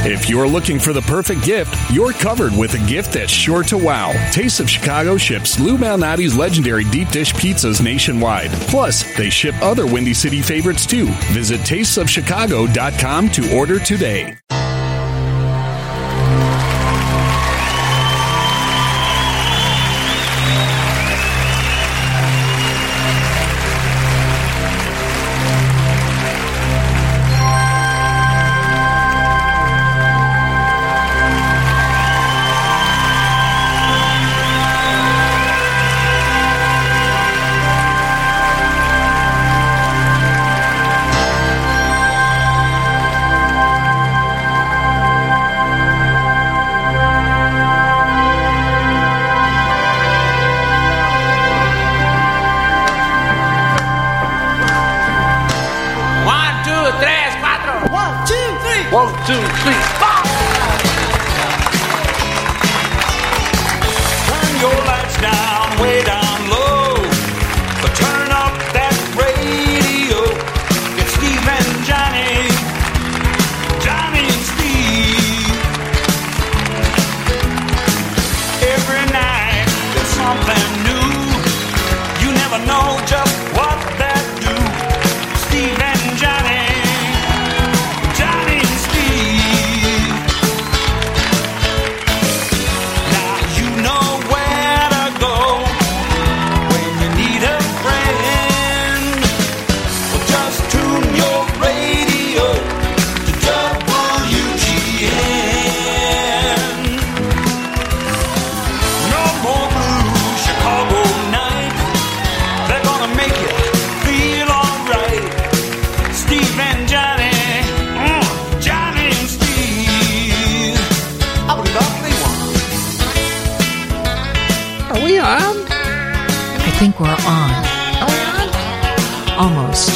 If you're looking for the perfect gift, you're covered with a gift that's sure to wow. Taste of Chicago ships Lou Malnati's legendary deep dish pizzas nationwide. Plus, they ship other Windy City favorites too. Visit tastesofchicago.com to order today. I think we're on. Are we on? Almost.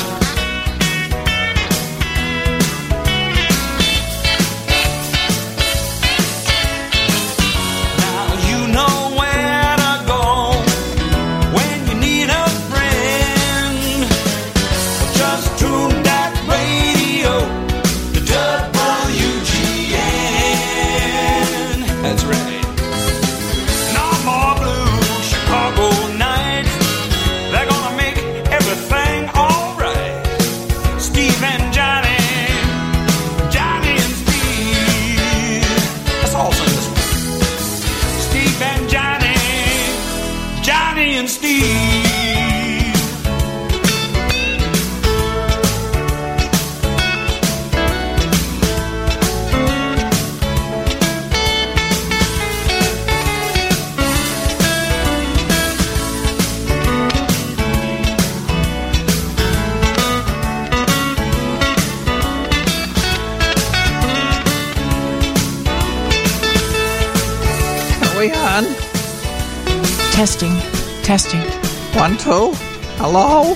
Testing. 1, 2. Hello?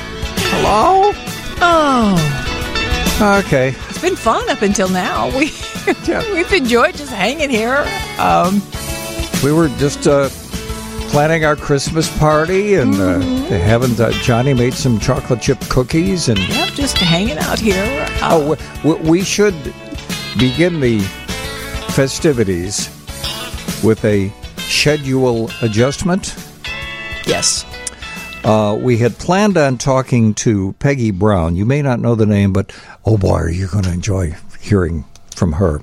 Oh. Okay. It's been fun up until now. We've enjoyed just hanging here. We were just planning our Christmas party and having Johnny made some chocolate chip cookies and just hanging out here. We should begin the festivities with a schedule adjustment. Yes. We had planned on talking to Peggy Brown. You may not know the name, but oh boy, are you going to enjoy hearing from her.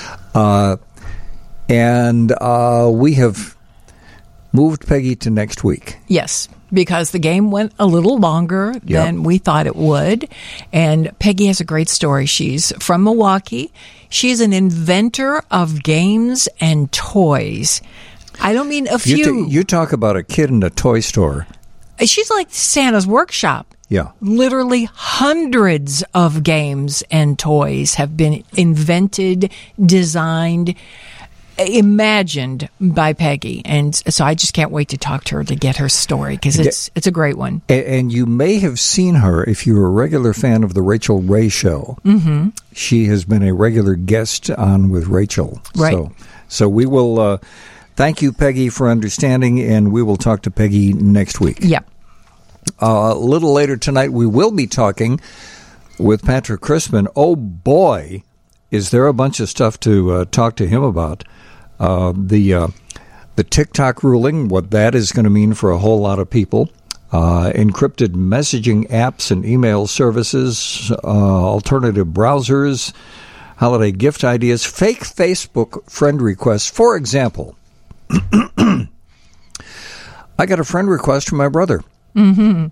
And we have moved Peggy to next week. Yes, because the game went a little longer than we thought it would. And Peggy has a great story. She's from Milwaukee. She's an inventor of games and toys. I don't mean a few. You talk about a kid in a toy store. She's like Santa's workshop. Yeah. Literally hundreds of games and toys have been invented, designed, imagined by Peggy. And so I just can't wait to talk to her to get her story because it's a great one. And you may have seen her if you're a regular fan of the Rachel Ray Show. Mm-hmm. She has been a regular guest on with Rachel. Right. So we will... Thank you, Peggy, for understanding, and we will talk to Peggy next week. Yeah. A little later tonight, we will be talking with Patrick Crispin. Oh, boy, is there a bunch of stuff to talk to him about. The TikTok ruling, what that is going to mean for a whole lot of people. Encrypted messaging apps and email services, alternative browsers, holiday gift ideas, fake Facebook friend requests. For example, I got a friend request from my brother. Mm-hmm.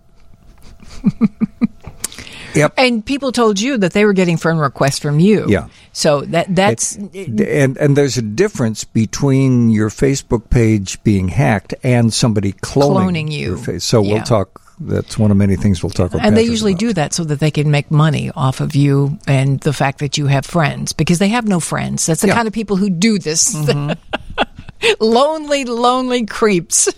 Yep. And people told you that they were getting friend requests from you. Yeah. So that's... And there's a difference between your Facebook page being hacked and somebody cloning you. your face. So we'll talk... That's one of many things we'll talk about. And they usually do that so that they can make money off of you and the fact that you have friends, because they have no friends. That's the kind of people who do this. Mm-hmm. Lonely creeps.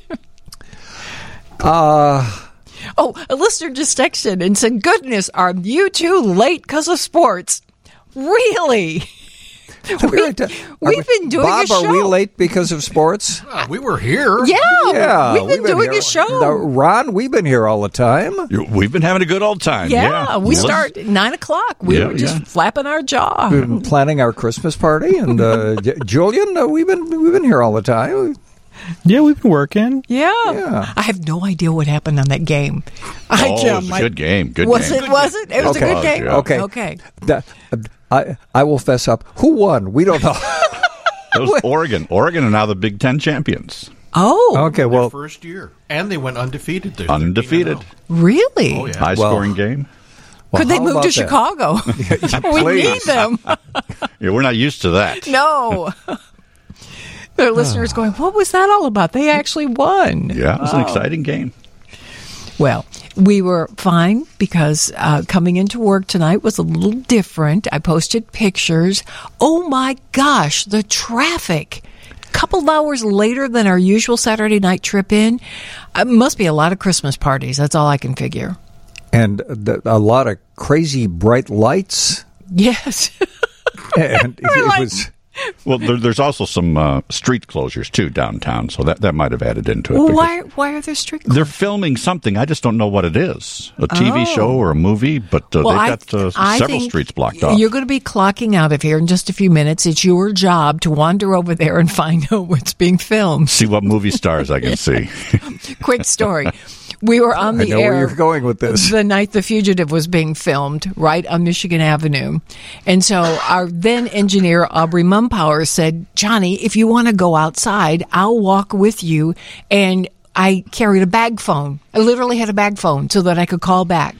Oh, a listener just texted and said, "Goodness, are you two late because of sports?" Really? We've been doing Bob, a show. Are we late because of sports? We were here. Yeah, we've been doing a show. Ron, we've been here all the time. We've been having a good old time. Yeah, we start at 9 o'clock. We were just flapping our jaw. We've been planning our Christmas party, and Julian, we've been here all the time. Yeah, we've been working. Yeah. I have no idea what happened on that game. It was a good game. Was it? It was a good game. Yeah. Okay. I will fess up. Who won? We don't know. It was Oregon. Oregon are now the Big Ten champions. Oh. Okay, well. Their first year. And they went undefeated. Undefeated. Really? Oh, yeah. High-scoring game. Could they move to Chicago? We need them. Yeah, we're not used to that. No. Their listeners going, what was that all about? They actually won. Yeah, it was an exciting game. Well, we were fine because coming into work tonight was a little different. I posted pictures. Oh, my gosh, the traffic. A couple hours later than our usual Saturday night trip in. It must be a lot of Christmas parties. That's all I can figure. And a lot of crazy bright lights. Yes. And it was... Well, there's also some street closures, too, downtown, so that might have added into it. Why are there street closures? They're filming something. I just don't know what it is. A TV show or a movie, but they've got several streets blocked off. You're going to be clocking out of here in just a few minutes. It's your job to wander over there and find out what's being filmed. See what movie stars I can see. Quick story. We were on the air. I know where you're going with this. The night The Fugitive was being filmed right on Michigan Avenue. And so our then engineer, Aubrey Mumpower, said, Johnny, if you want to go outside, I'll walk with you. And I carried a bag phone. I literally had a bag phone so that I could call back.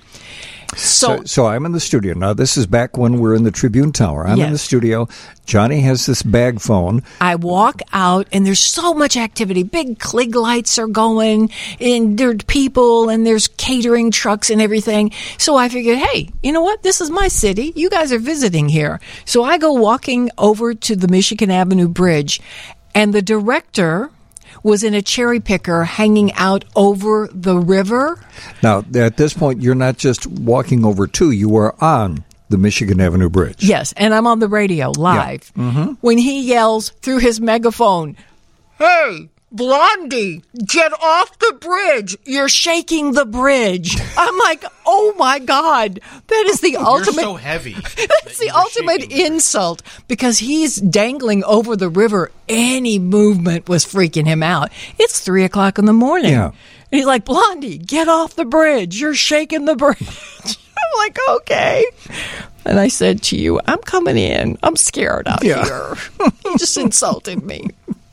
So I'm in the studio. Now, this is back when we're in the Tribune Tower. I'm in the studio. Johnny has this bag phone. I walk out, and there's so much activity. Big Klieg lights are going, and there's people, and there's catering trucks and everything. So I figured, hey, you know what? This is my city. You guys are visiting here. So I go walking over to the Michigan Avenue Bridge, and the director was in a cherry picker hanging out over the river. Now, at this point, you're not just walking over to, you are on the Michigan Avenue Bridge. Yes, and I'm on the radio live. Yeah. Mm-hmm. When he yells through his megaphone, hey, Blondie, get off the bridge. You're shaking the bridge. I'm like, oh, my God. That is the ultimate. You're so heavy. That's the ultimate insult because he's dangling over the river. Any movement was freaking him out. It's 3 o'clock in the morning. Yeah. And he's like, Blondie, get off the bridge. You're shaking the bridge. I'm like, okay. And I said to you, I'm coming in. I'm scared out here. You just insulted me.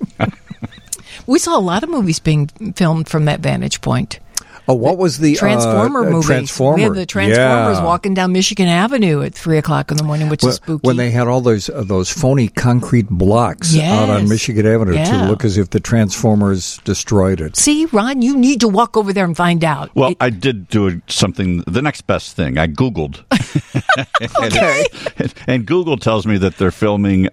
We saw a lot of movies being filmed from that vantage point. Oh, what was the Transformer movies? Transformer. We had the Transformers walking down Michigan Avenue at 3 o'clock in the morning, which is spooky. When they had all those phony concrete blocks out on Michigan Avenue to look as if the Transformers destroyed it. See, Ron, you need to walk over there and find out. Well, I did do something, the next best thing. I Googled. Okay. And Google tells me that they're filming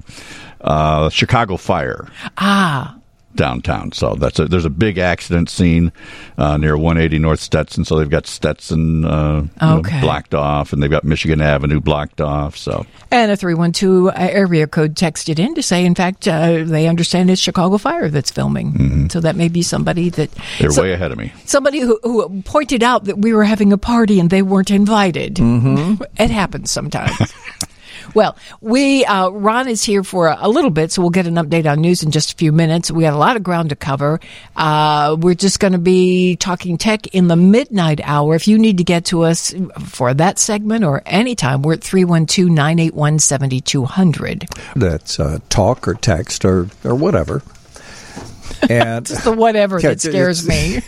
Chicago Fire. Downtown. So there's a big accident scene near 180 North Stetson. So they've got Stetson blocked off, and they've got Michigan Avenue blocked off. So and a 312 area code texted in to say, in fact, they understand it's Chicago Fire that's filming. Mm-hmm. So that may be somebody that they're way ahead of me. Somebody who pointed out that we were having a party and they weren't invited. Mm-hmm. It happens sometimes. Well, Ron is here for a little bit, so we'll get an update on news in just a few minutes. We got a lot of ground to cover. We're just going to be talking tech in the midnight hour. If you need to get to us for that segment or anytime, we're at 312-981-7200. That's talk or text or whatever. And just the whatever that scares me.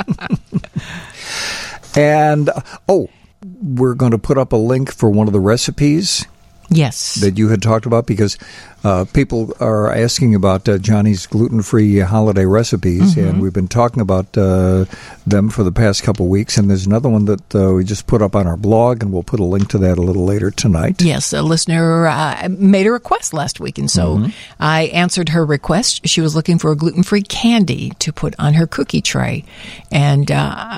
And, we're going to put up a link for one of the recipes. Yes. That you had talked about, because people are asking about Johnny's gluten-free holiday recipes, and we've been talking about them for the past couple of weeks. And there's another one that we just put up on our blog, and we'll put a link to that a little later tonight. Yes, a listener made a request last week, and so I answered her request. She was looking for a gluten-free candy to put on her cookie tray, and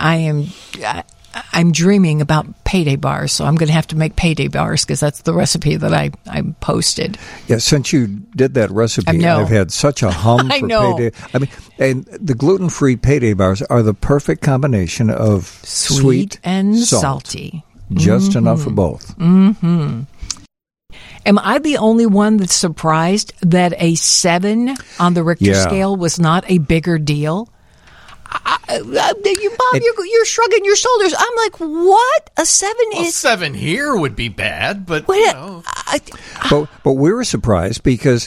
I'm dreaming about payday bars, so I'm going to have to make payday bars because that's the recipe that I posted. Yeah, since you did that recipe, I've had such a hum for payday. I mean, and the gluten-free payday bars are the perfect combination of sweet and salty. Just enough for both. Mm-hmm. Am I the only one that's surprised that a 7 on the Richter scale was not a bigger deal? Bob, you're shrugging your shoulders. I'm like, what? A 7 is... 7 here would be bad, but, but we were surprised because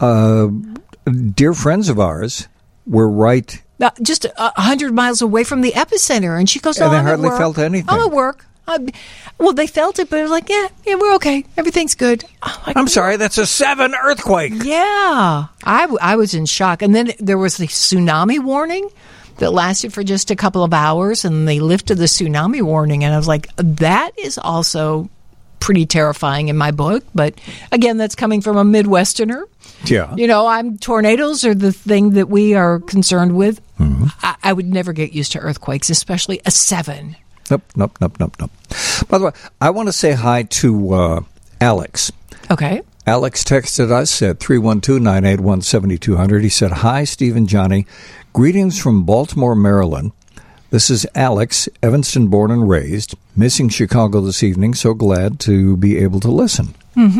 dear friends of ours were right... just 100 miles away from the epicenter, and she goes, and they hardly felt anything. I'm at work. Well, they felt it, but they're like, yeah, we're okay. Everything's good. I'm sorry, that's a 7 earthquake. Yeah. I was in shock. And then there was the tsunami warning that lasted for just a couple of hours, and they lifted the tsunami warning, and I was like, that is also pretty terrifying in my book. But again, that's coming from a Midwesterner. Yeah. Tornadoes are the thing that we are concerned with. I would never get used to earthquakes, especially a 7. Nope. By the way, I want to say hi to Alex. Okay. Alex texted us at 312-981-7200. He said, "Hi, Steve and Johnny. Greetings from Baltimore, Maryland. This is Alex, Evanston born and raised, missing Chicago this evening, so glad to be able to listen."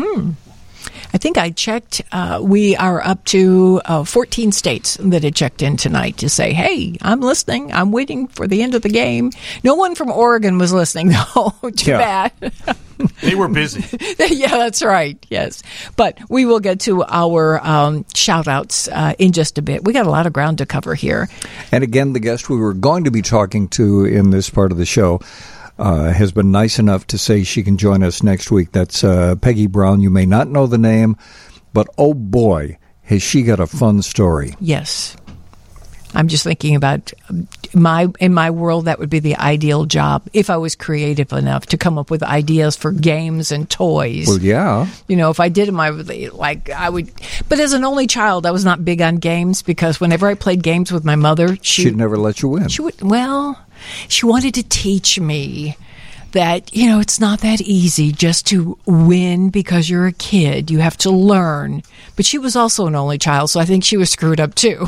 I think I checked. We are up to 14 states that had checked in tonight to say, hey, I'm listening. I'm waiting for the end of the game. No one from Oregon was listening, though. Too bad. They were busy. Yeah, that's right. Yes. But we will get to our shout-outs in just a bit. We got a lot of ground to cover here. And again, the guest we were going to be talking to in this part of the show has been nice enough to say she can join us next week. That's Peggy Brown. You may not know the name, but oh boy, has she got a fun story. Yes. I'm just thinking about in my world, that would be the ideal job if I was creative enough to come up with ideas for games and toys. Well, yeah. If I did them, I would. But as an only child, I was not big on games because whenever I played games with my mother, she'd never let you win. She wanted to teach me that, it's not that easy just to win because you're a kid. You have to learn. But she was also an only child, so I think she was screwed up too.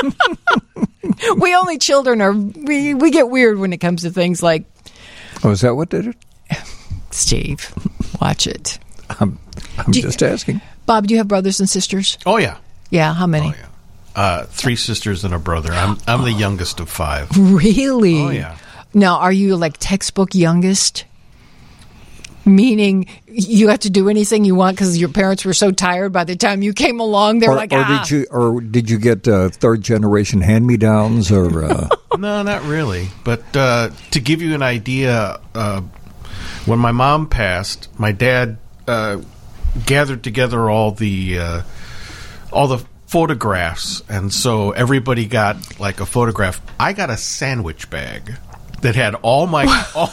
We only children we get weird when it comes to things like... Oh, is that what did it? Steve, watch it. I'm just asking. Bob, do you have brothers and sisters? Oh, yeah. Yeah, how many? Oh, yeah. 3 sisters and a brother. I'm the youngest of 5. Really? Oh, yeah. Now, are you like textbook youngest? Meaning you have to do anything you want because your parents were so tired by the time you came along. They're did you get third generation hand-me-downs or? No, not really. But to give you an idea, when my mom passed, my dad gathered together all the photographs, and so everybody got like a photograph. I got a sandwich bag that had all my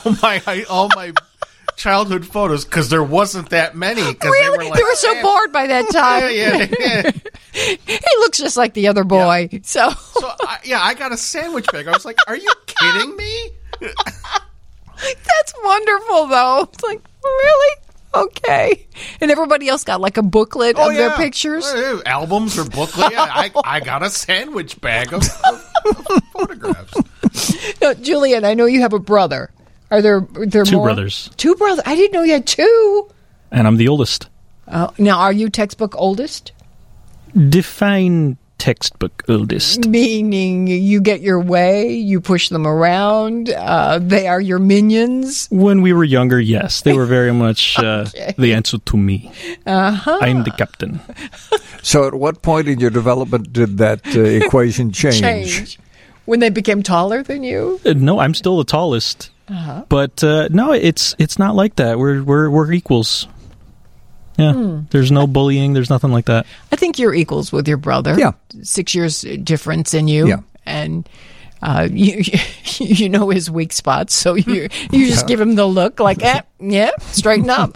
childhood photos because there wasn't that many. Really? They were so bored by that time. Yeah. He looks just like the other boy. Yeah. So I got a sandwich bag. I was like, "Are you kidding me?" That's wonderful, though. It's like, really? Okay. And everybody else got like a booklet of their pictures? Albums or booklet. Yeah, I got a sandwich bag of photographs. Now, Julian, I know you have a brother. Are there 2 more? brothers. 2 brothers? I didn't know you had 2. And I'm the oldest. Now, are you textbook oldest? Define textbook oldest. Meaning you get your way, you push them around, they are your minions? When we were younger, yes. They were very much the answer to me. I'm the captain. So at what point in your development did that equation change? When they became taller than you? No, I'm still the tallest. But no, it's not like that. We're equals. Yeah, there's no bullying. There's nothing like that. I think you're equals with your brother. Yeah. 6 years difference in you. Yeah. And you know his weak spots, so you just give him the look like, straighten up.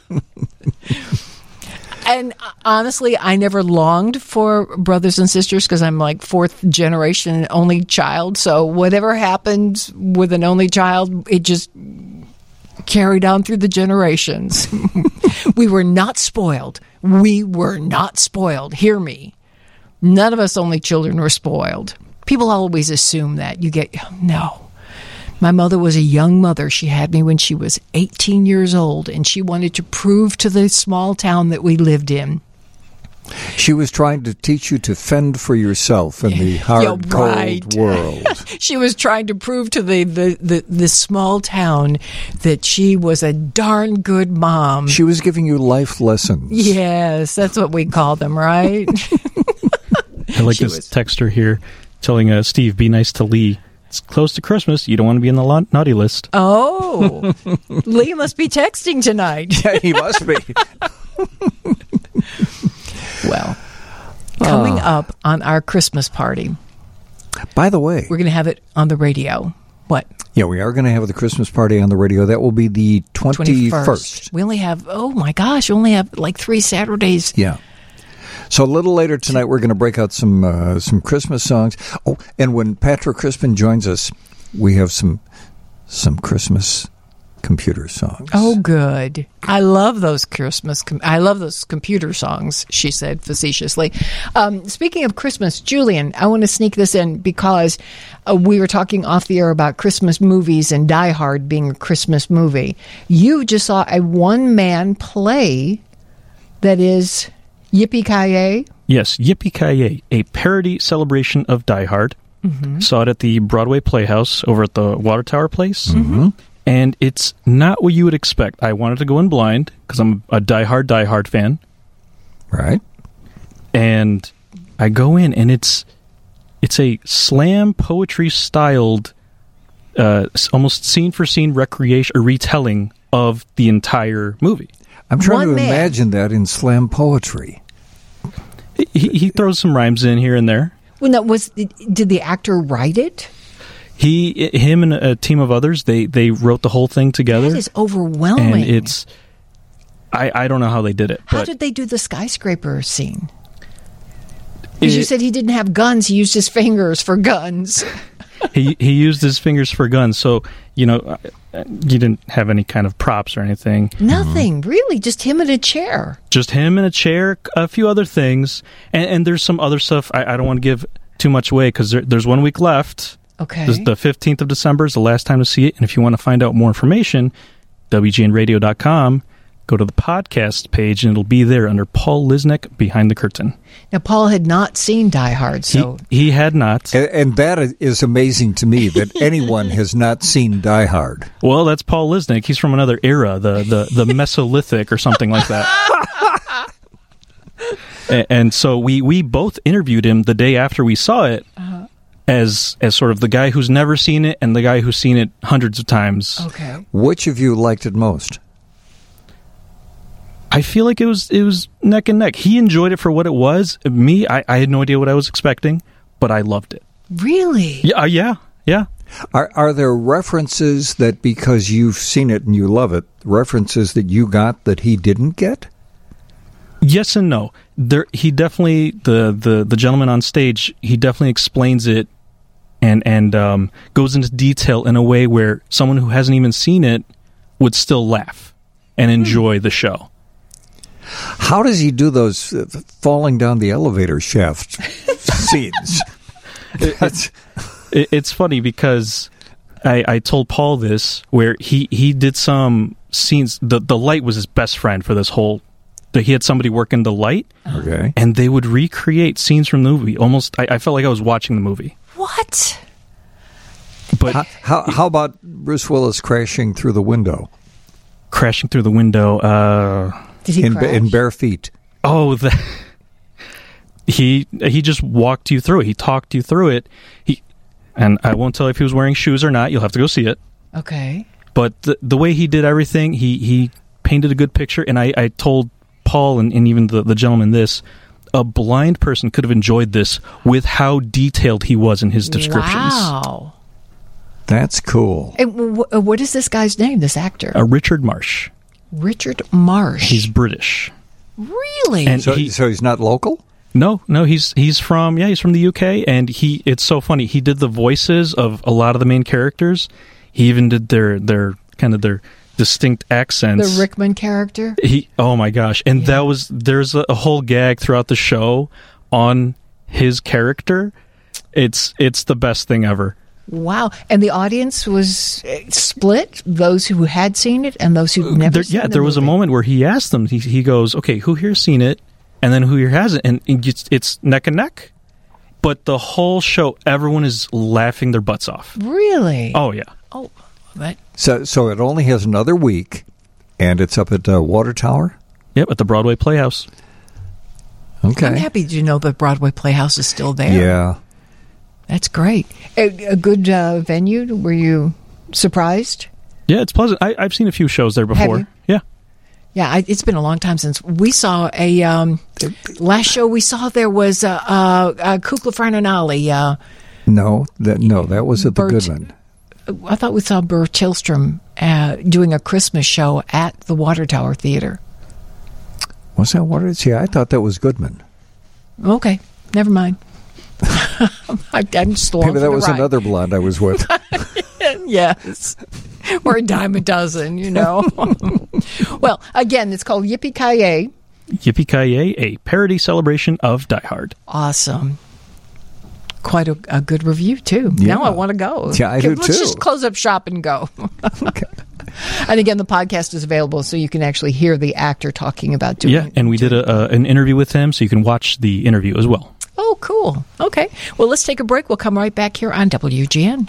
And honestly, I never longed for brothers and sisters because I'm like fourth generation only child. So whatever happened with an only child, it just carried on through the generations. We were not spoiled. We were not spoiled. Hear me. None of us only children were spoiled. People always assume that. No. My mother was a young mother. She had me when she was 18 years old, and she wanted to prove to the small town that we lived in. She was trying to teach you to fend for yourself in the hard, cold world. She was trying to prove to the small town that she was a darn good mom. She was giving you life lessons. Yes, that's what we call them, right? I like this texter here telling Steve, be nice to Lee. It's close to Christmas. You don't want to be in the naughty list. Oh, Lee must be texting tonight. Yeah, he must be. Well, coming up on our Christmas party. By the way, we're going to have it on the radio. What? Yeah, we are going to have the Christmas party on the radio. That will be the 21st. We only have, like 3 Saturdays. Yeah. So a little later tonight, we're going to break out some Christmas songs. Oh, and when Patrick Crispin joins us, we have some Christmas computer songs. Oh, good. I love those computer songs, she said facetiously. Speaking of Christmas, Julian, I want to sneak this in because we were talking off the air about Christmas movies and Die Hard being a Christmas movie. You just saw a one-man play that is Yippee-Ki-Yay? Yes, Yippee-Ki-Yay, a parody celebration of Die Hard. Mm-hmm. Saw it at the Broadway Playhouse over at the Water Tower Place. Mm-hmm. And it's not what you would expect. I wanted to go in blind because I'm a Die Hard fan. Right. And I go in, and it's a slam poetry styled, almost scene for scene recreation or retelling of the entire movie. I'm trying to imagine that in slam poetry. He throws some rhymes in here and there. Well, did the actor write it? Him and a team of others, they wrote the whole thing together. That is overwhelming. And it's, I don't know how they did it. How did they do the skyscraper scene? Because you said he didn't have guns, he used his fingers for guns. He used his fingers for guns, so, you didn't have any kind of props or anything. Nothing, really, just him in a chair. Just him in a chair, a few other things, and there's some other stuff. I don't want to give too much away, because there's 1 week left. Okay. The 15th of December is the last time to see it, and if you want to find out more information, WGNradio.com, go to the podcast page, and it'll be there under Paul Lisnek, Behind the Curtain. Now, Paul had not seen Die Hard, so... He had not. And that is amazing to me, that anyone has not seen Die Hard. Well, that's Paul Lisnek. He's from another era, the Mesolithic or something like that. And so we both interviewed him the day after we saw it, as sort of the guy who's never seen it and the guy who's seen it hundreds of times. Okay. Which of you liked it most? I feel like it was neck and neck. He enjoyed it for what it was. Me, I had no idea what I was expecting, but I loved it. Really? Yeah. Are there references that, because you've seen it and you love it, references that you got that he didn't get? Yes and no. He definitely, the gentleman on stage, he definitely explains it and goes into detail in a way where someone who hasn't even seen it would still laugh and enjoy the show. How does he do those falling down the elevator shaft scenes? It's funny because I told Paul this, where he did some scenes. The light was his best friend for this whole he had somebody working the light. Okay. And they would recreate scenes from the movie. Almost, I felt like I was watching the movie. What? But how about Bruce Willis crashing through the window? Crashing through the window. Did he crash? In bare feet? Oh, he just walked you through it. He talked you through it. And I won't tell you if he was wearing shoes or not. You'll have to go see it. Okay. But the way he did everything, he painted a good picture. And I told Paul and even the gentleman this, a blind person could have enjoyed this with how detailed he was in his descriptions. Wow. That's cool. And what is this guy's name, this actor? Richard Marsh. Richard Marsh. He's British. Really? And So he's not local? No, he's from the UK, and it's so funny. He did the voices of a lot of the main characters. He even did their kind of their distinct accents. The Rickman character? Oh my gosh. And there's a whole gag throughout the show on his character. It's the best thing ever. Wow. And the audience was split, those who had seen it and those who'd never seen it? Yeah, there was a moment where he asked them, he goes, okay, who here's seen it? And then who here hasn't? And it's neck and neck. But the whole show, everyone is laughing their butts off. Really? Oh, yeah. Oh, but... So it only has another week, and it's up at Water Tower? Yep, at the Broadway Playhouse. Okay. I'm happy to know the Broadway Playhouse is still there. Yeah. That's great. A good venue? Were you surprised? Yeah, it's pleasant. I've seen a few shows there before. Have you? Yeah. Yeah, it's been a long time since we saw a... last show we saw there was Kukla Farnanali. No, that was at the Goodman. I thought we saw Bert Tillstrom doing a Christmas show at the Water Tower Theater. Was that Water? See, I thought that was Goodman. Okay, never mind. I'm still Maybe that was another blonde I was with. Yes. Or a dime a dozen, you know. Well, again, it's called Yippee-Ki-Yay. Yippee-Ki-Yay, a parody celebration of Die Hard. Awesome. Quite a good review, too. Yeah. Now I want to go. Yeah, I do, too. Let's just close up shop and go. Okay. And again, the podcast is available so you can actually hear the actor talking about doing it. Yeah, and we did an interview with him, so you can watch the interview as well. Oh, cool. Okay. Well, let's take a break. We'll come right back here on WGN.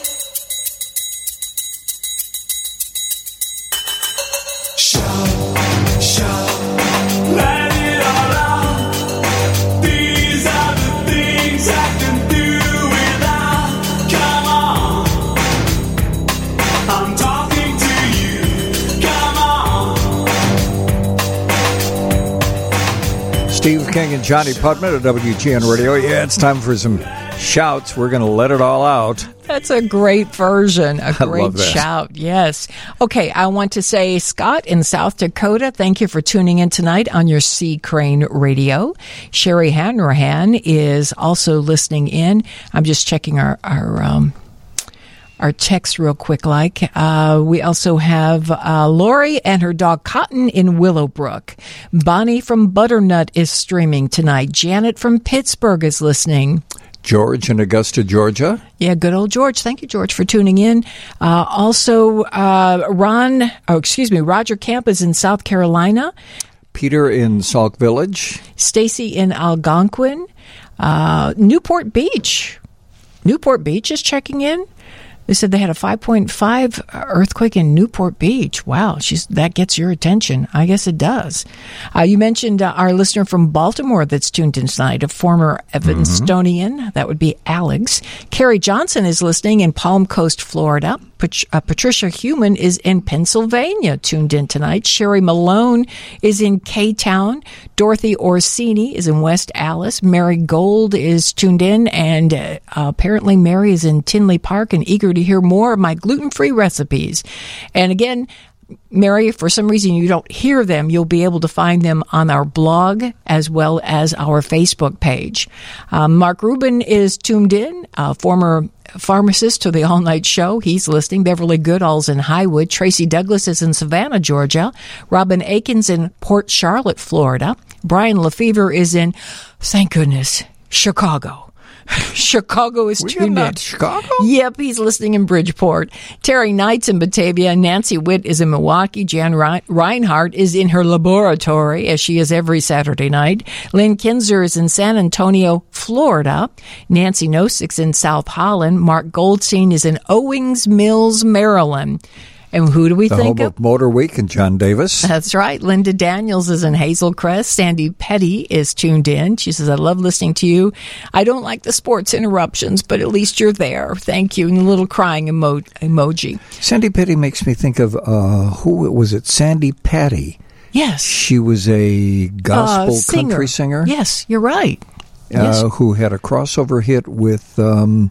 Steve King and Johnny Putman at WGN Radio. Yeah, it's time for some shouts. We're going to let it all out. That's a great version. A great that. shout. Yes. Okay. I want to say, Scott in South Dakota, thank you for tuning in tonight on your C. Crane Radio. Sherry Hanrahan is also listening in. I'm just checking our text real quick. We also have Lori and her dog Cotton in Willowbrook. Bonnie from Butternut is streaming tonight. Janet from Pittsburgh is listening. George in Augusta, Georgia. Yeah, good old George. Thank you, George, for tuning in. Also, Roger Camp is in South Carolina. Peter in Sauk Village. Stacy in Algonquin. Newport Beach. Newport Beach is checking in. They said they had a 5.5 earthquake in Newport Beach. Wow, that gets your attention. I guess it does. You mentioned our listener from Baltimore that's tuned in tonight, a former Evanstonian. That would be Alex. Carrie Johnson is listening in Palm Coast, Florida. Patricia Heumann is in Pennsylvania, tuned in tonight. Sherry Malone is in K-Town. Dorothy Orsini is in West Allis. Mary Gold is tuned in, and apparently Mary is in Tinley Park and eager to hear more of my gluten-free recipes. And again, Mary, if for some reason you don't hear them, you'll be able to find them on our blog as well as our Facebook page. Mark Rubin is tuned in, former pharmacist to the All Night Show. He's listening. Beverly Goodall's in Highwood. Tracy Douglas is in Savannah, Georgia. Robin Aikens in Port Charlotte, Florida. Brian Lefevre is in, thank goodness, Chicago. Chicago is tuned in. Chicago? Yep, he's listening in Bridgeport. Terry Knight's in Batavia. Nancy Witt is in Milwaukee. Jan Reinhardt is in her laboratory, as she is every Saturday night. Lynn Kinzer is in San Antonio, Florida. Nancy Nosik's in South Holland. Mark Goldstein is in Owings Mills, Maryland. And who do we think home of Motor Week and John Davis. That's right. Linda Daniels is in Hazel Crest. Sandy Petty is tuned in. She says, I love listening to you. I don't like the sports interruptions, but at least you're there. Thank you. And a little crying emoji. Sandy Petty makes me think of, who was it? Sandy Patty. Yes. She was a gospel country singer. Yes, you're right. Yes. Who had a crossover hit with...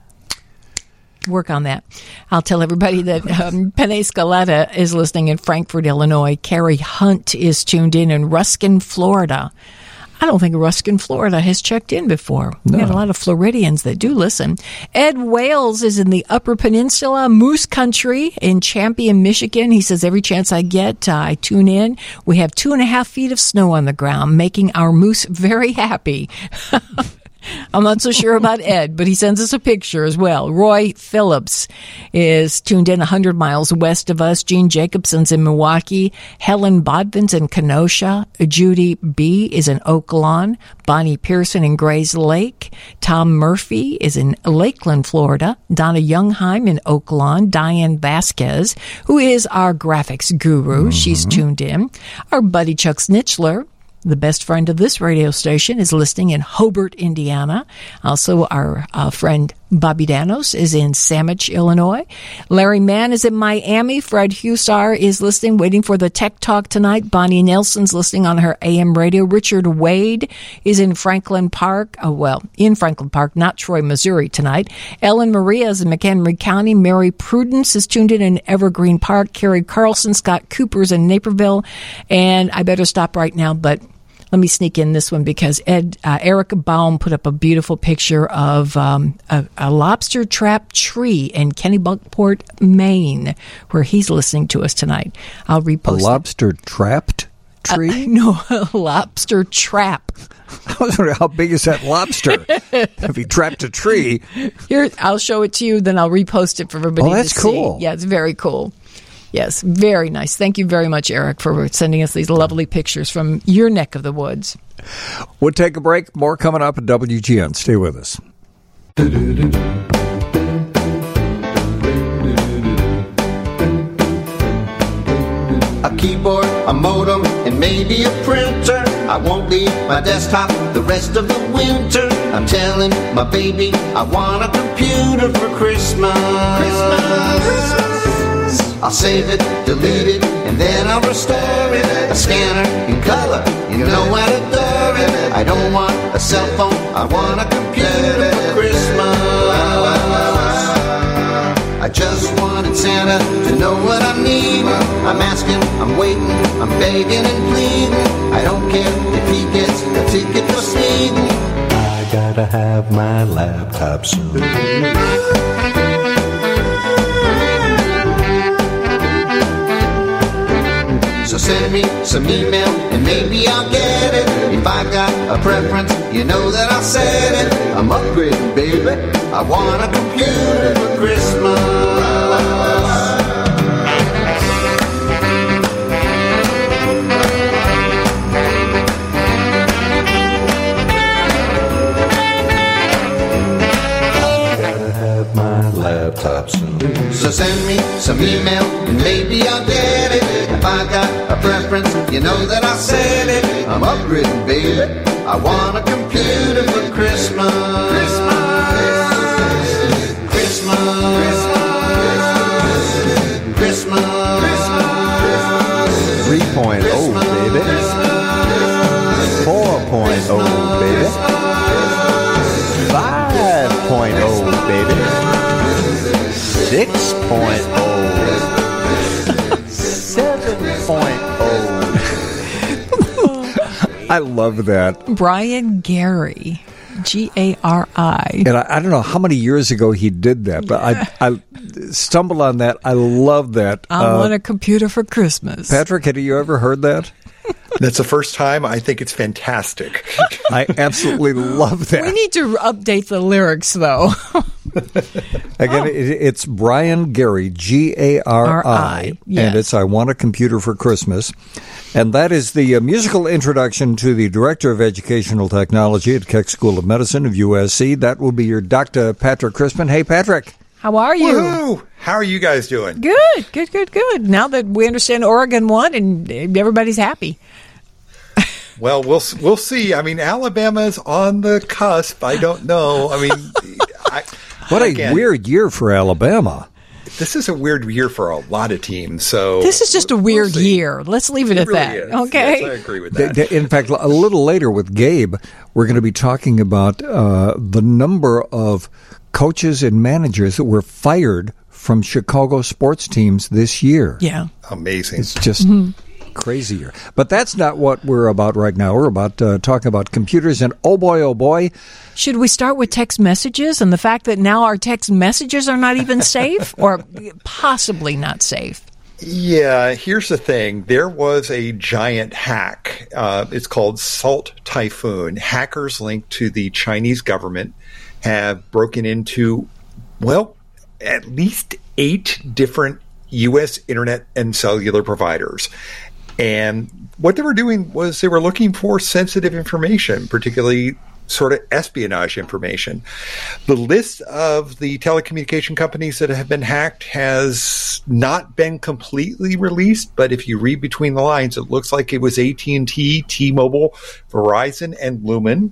work on that. I'll tell everybody that Pene Scaletta is listening in Frankfort, Illinois. Carrie Hunt is tuned in Ruskin, Florida. I don't think Ruskin, Florida has checked in before. No. We have a lot of Floridians that do listen. Ed Wales is in the Upper Peninsula, Moose Country in Champion, Michigan. He says, every chance I get, I tune in. We have 2.5 feet of snow on the ground, making our moose very happy. I'm not so sure about Ed, but he sends us a picture as well. Roy Phillips is tuned in 100 miles west of us. Gene Jacobson's in Milwaukee. Helen Bodvin's in Kenosha. Judy B. is in Oak Lawn. Bonnie Pearson in Grays Lake. Tom Murphy is in Lakeland, Florida. Donna Youngheim in Oak Lawn. Diane Vasquez, who is our graphics guru. She's tuned in. Our buddy Chuck Snitchler, the best friend of this radio station, is listening in Hobart, Indiana. Also, our friend Bobby Danos is in Sandwich, Illinois. Larry Mann is in Miami. Fred Husar is listening, waiting for the Tech Talk tonight. Bonnie Nelson's listening on her AM radio. Richard Wade is in Franklin Park. In Franklin Park, not Troy, Missouri tonight. Ellen Maria is in McHenry County. Mary Prudence is tuned in Evergreen Park. Carrie Carlson, Scott Cooper's in Naperville. And I better stop right now, but let me sneak in this one because Eric Baum put up a beautiful picture of a lobster trap tree in Kennebunkport, Maine, where he's listening to us tonight. I'll repost a lobster trapped tree? No, a lobster trap. I was wondering, how big is that lobster? If he trapped a tree. Here, I'll show it to you, then I'll repost it for everybody to see. That's cool. Yeah, it's very cool. Yes, very nice. Thank you very much, Eric, for sending us these lovely pictures from your neck of the woods. We'll take a break. More coming up at WGN. Stay with us. A keyboard, a modem, and maybe a printer. I won't leave my desktop the rest of the winter. I'm telling my baby I want a computer for Christmas. I'll save it, delete it, and then I'll restore it. A scanner in color, you know I'd adore it. I don't want a cell phone, I want a computer for Christmas. I just wanted Santa to know what I need. I'm asking, I'm waiting, I'm begging and pleading. I don't care if he gets a ticket for Sweden. I gotta have my laptop soon. So send me some email and maybe I'll get it. If I got a preference, you know that I'll set it. I'm upgrading, baby. I want a computer for Christmas. Laptop soon. So send me some email and maybe I'll get it. If I got a preference, you know that I'll set it. I'm upgrading, baby. I want a computer for Christmas. Christmas. Christmas. Christmas. 3.0, baby. 4.0, baby. 5.0, baby. 6.0, 7.0. I love that. Brian Gary, Gari. And I don't know how many years ago he did that, but I stumbled on that. I love that. I want a computer for Christmas. Patrick, had you ever heard that? That's the first time. I think it's fantastic. I absolutely love that. We need to update the lyrics, though. Again, it's Brian Gary, Gari, yes. and it's I Want a Computer for Christmas. And that is the musical introduction to the Director of Educational Technology at Keck School of Medicine of USC. That will be your Dr. Patrick Crispin. Hey, Patrick. How are you? Woohoo! How are you guys doing? Good. Now that we understand Oregon won and everybody's happy. Well, we'll see. I mean, Alabama's on the cusp. I don't know. I mean, what a weird year for Alabama. This is a weird year for a lot of teams. So this is just a weird year. Let's leave it at really that. Is. Okay. Yes, I agree with that. In fact, a little later with Gabe, we're going to be talking about the number of coaches and managers that were fired from Chicago sports teams this year. Yeah. Amazing. It's just crazier. But that's not what we're about right now. We're about talking about computers, and oh boy. Should we start with text messages and the fact that now our text messages are not even safe or possibly not safe? Yeah, here's the thing. There was a giant hack. It's called Salt Typhoon. Hackers linked to the Chinese government have broken into, well, at least 8 different U.S. internet and cellular providers. And what they were doing was they were looking for sensitive information, particularly sort of espionage information. The list of the telecommunication companies that have been hacked has not been completely released, but if you read between the lines, it looks like it was AT&T, T-Mobile, Verizon, and Lumen.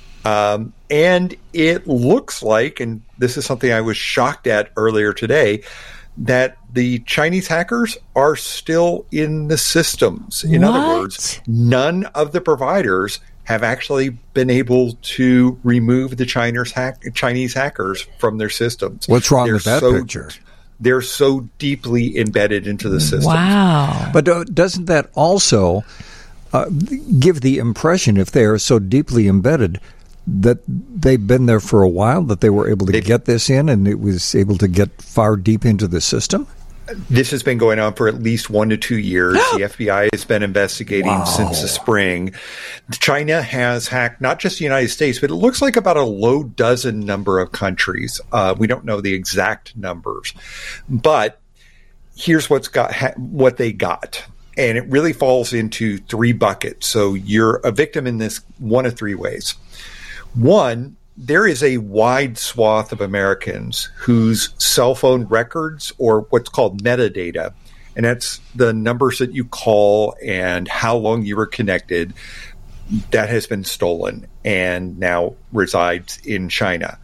And it looks like, and this is something I was shocked at earlier today, that the Chinese hackers are still in the systems. In other words, none of the providers have actually been able to remove the Chinese hackers from their systems. What's wrong with that picture? They're so deeply embedded into the system. Wow. But doesn't that also give the impression, if they are so deeply embedded, that they've been there for a while, that they were able to get this in and it was able to get far deep into the system? This has been going on for at least 1 to 2 years. The FBI has been investigating since the spring. China has hacked not just the United States, but it looks like about a low dozen number of countries. We don't know the exact numbers. But here's what they got. And it really falls into 3 buckets. So you're a victim in this one of 3 ways. One, there is a wide swath of Americans whose cell phone records, or what's called metadata, and that's the numbers that you call and how long you were connected, that has been stolen and now resides in China.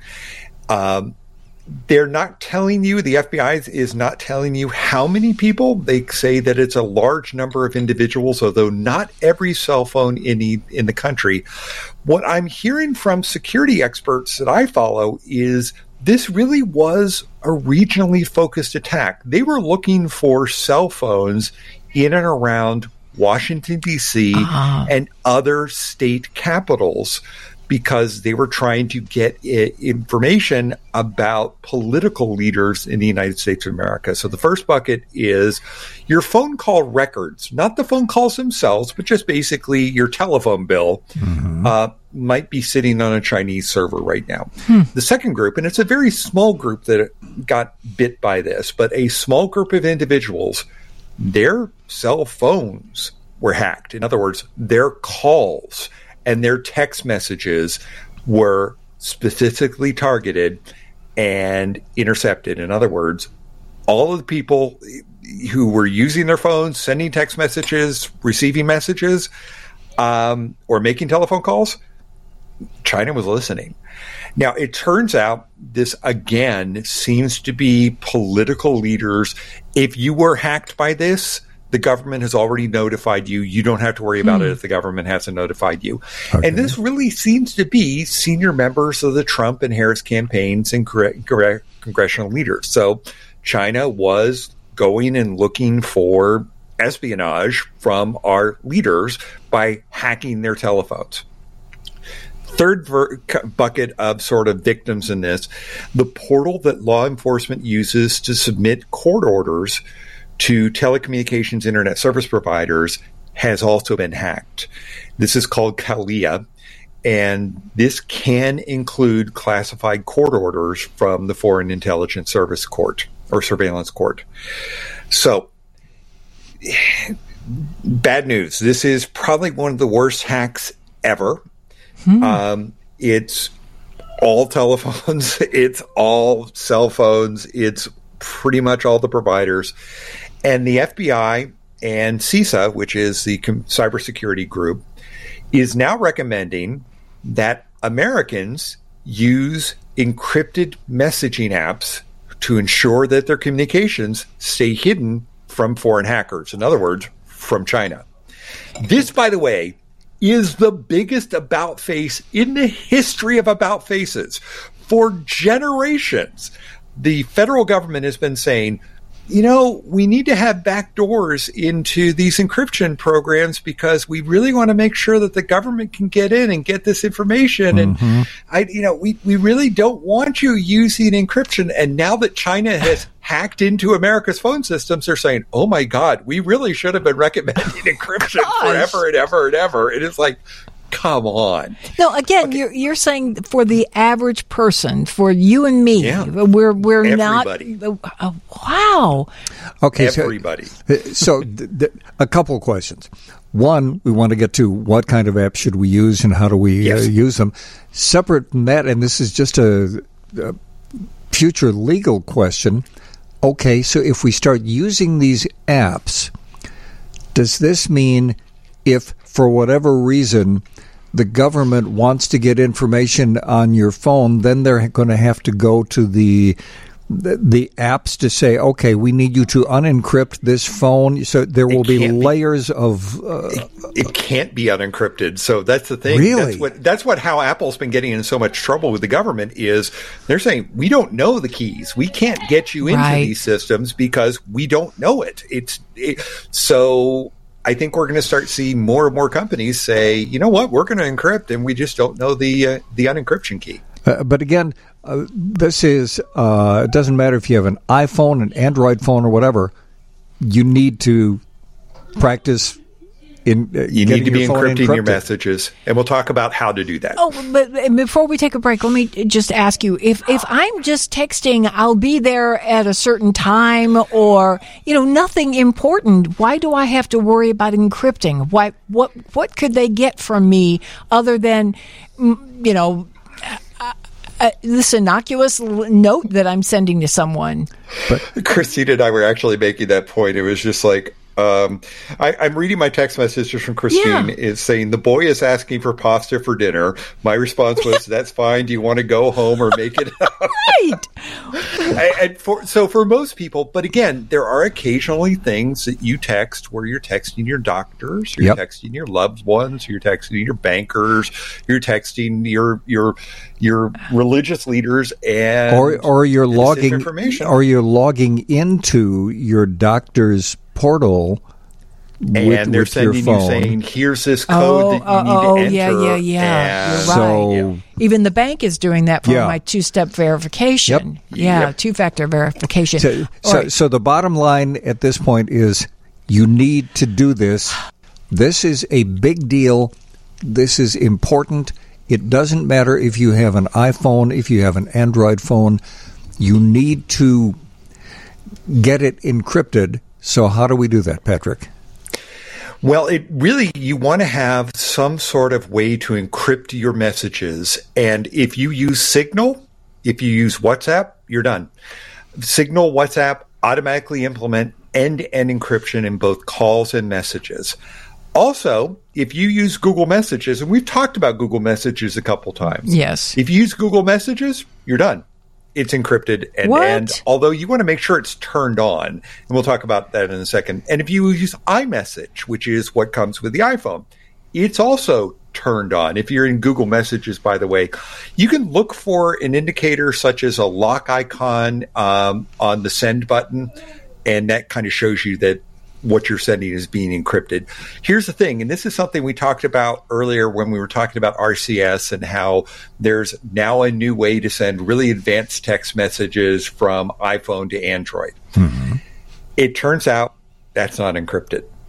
They're not telling you, the FBI is not telling you how many people. They say that it's a large number of individuals, although not every cell phone in the country. What I'm hearing from security experts that I follow is this really was a regionally focused attack. They were looking for cell phones in and around Washington, D.C. And other state capitals, because they were trying to get information about political leaders in the United States of America. So the first bucket is your phone call records, not the phone calls themselves, but just basically your telephone bill might be sitting on a Chinese server right now. The second group, and it's a very small group that got bit by this, but a small group of individuals, their cell phones were hacked. In other words, their calls and their text messages were specifically targeted and intercepted. In other words, all of the people who were using their phones, sending text messages, receiving messages, or making telephone calls, China was listening. Now, it turns out this, again, seems to be political leaders. If you were hacked by this, the government has already notified you. You don't have to worry about it if the government hasn't notified you. Okay. And this really seems to be senior members of the Trump and Harris campaigns and congressional leaders. So China was going and looking for espionage from our leaders by hacking their telephones. Third bucket of sort of victims in this, the portal that law enforcement uses to submit court orders to telecommunications internet service providers has also been hacked. This is called Kalia, and this can include classified court orders from the Foreign Intelligence Service Court or Surveillance Court. So, bad news. This is probably one of the worst hacks ever. It's all telephones. It's all cell phones. It's pretty much all the providers. And the FBI and CISA, which is the cybersecurity group, is now recommending that Americans use encrypted messaging apps to ensure that their communications stay hidden from foreign hackers. In other words, from China. This, by the way, is the biggest about face in the history of about faces. For generations, the federal government has been saying, we need to have backdoors into these encryption programs because we really want to make sure that the government can get in and get this information. And we really don't want you using encryption. And now that China has hacked into America's phone systems, they're saying, oh my God, we really should have been recommending encryption forever and ever and ever. And it's like, come on. No, again, okay. You're saying for the average person, for you and me, we're everybody. Not. Wow. Okay, everybody. So a couple of questions. One, we want to get to what kind of apps should we use and how do we use them. Separate from that, and this is just a future legal question. Okay, so if we start using these apps, does this mean if for whatever reason the government wants to get information on your phone, then they're going to have to go to the apps to say, okay, we need you to unencrypt this phone. So there will be layers of... It can't be unencrypted. So that's the thing. Really? That's how Apple's been getting in so much trouble with the government is they're saying, we don't know the keys. We can't get you into these systems because we don't know it. So I think we're going to start seeing more and more companies say, you know what, we're going to encrypt and we just don't know the unencryption key. But again, this is, it doesn't matter if you have an iPhone, an Android phone, or whatever, you need to practice you need to be encrypting your messages, and we'll talk about how to do that. Oh, but before we take a break, let me just ask you, if I'm just texting, I'll be there at a certain time, or, nothing important, why do I have to worry about encrypting? What could they get from me other than, this innocuous note that I'm sending to someone? But Christine and I were actually making that point. It was just like, I'm reading my text messages from Christine. It's saying, the boy is asking for pasta for dinner. My response was, that's fine. Do you want to go home or make it up? Right. So for most people, but again, there are occasionally things that you text where you're texting your doctors, you're texting your loved ones, you're texting your bankers, you're texting your religious leaders, and or you're logging into your doctor's portal and they're sending you saying, here's this code that you need to enter. Yeah. You're right. Even the bank is doing that for my two-step verification. Two-factor verification. So the bottom line at this point is you need to do this. This is a big deal. This is important. It doesn't matter if you have an iPhone, if you have an Android phone. You need to get it encrypted. So how do we do that, Patrick? Well, you want to have some sort of way to encrypt your messages. And if you use Signal, if you use WhatsApp, you're done. Signal, WhatsApp automatically implement end-to-end encryption in both calls and messages. Also, if you use Google Messages, and we've talked about Google Messages a couple times. Yes. If you use Google Messages, you're done. It's encrypted, and although you want to make sure it's turned on, and we'll talk about that in a second. And if you use iMessage, which is what comes with the iPhone, it's also turned on. If you're in Google Messages, by the way, you can look for an indicator such as a lock icon on the send button, and that kind of shows you that what you're sending is being encrypted. Here's the thing, and this is something we talked about earlier when we were talking about RCS and how there's now a new way to send really advanced text messages from iPhone to Android. Mm-hmm. It turns out that's not encrypted.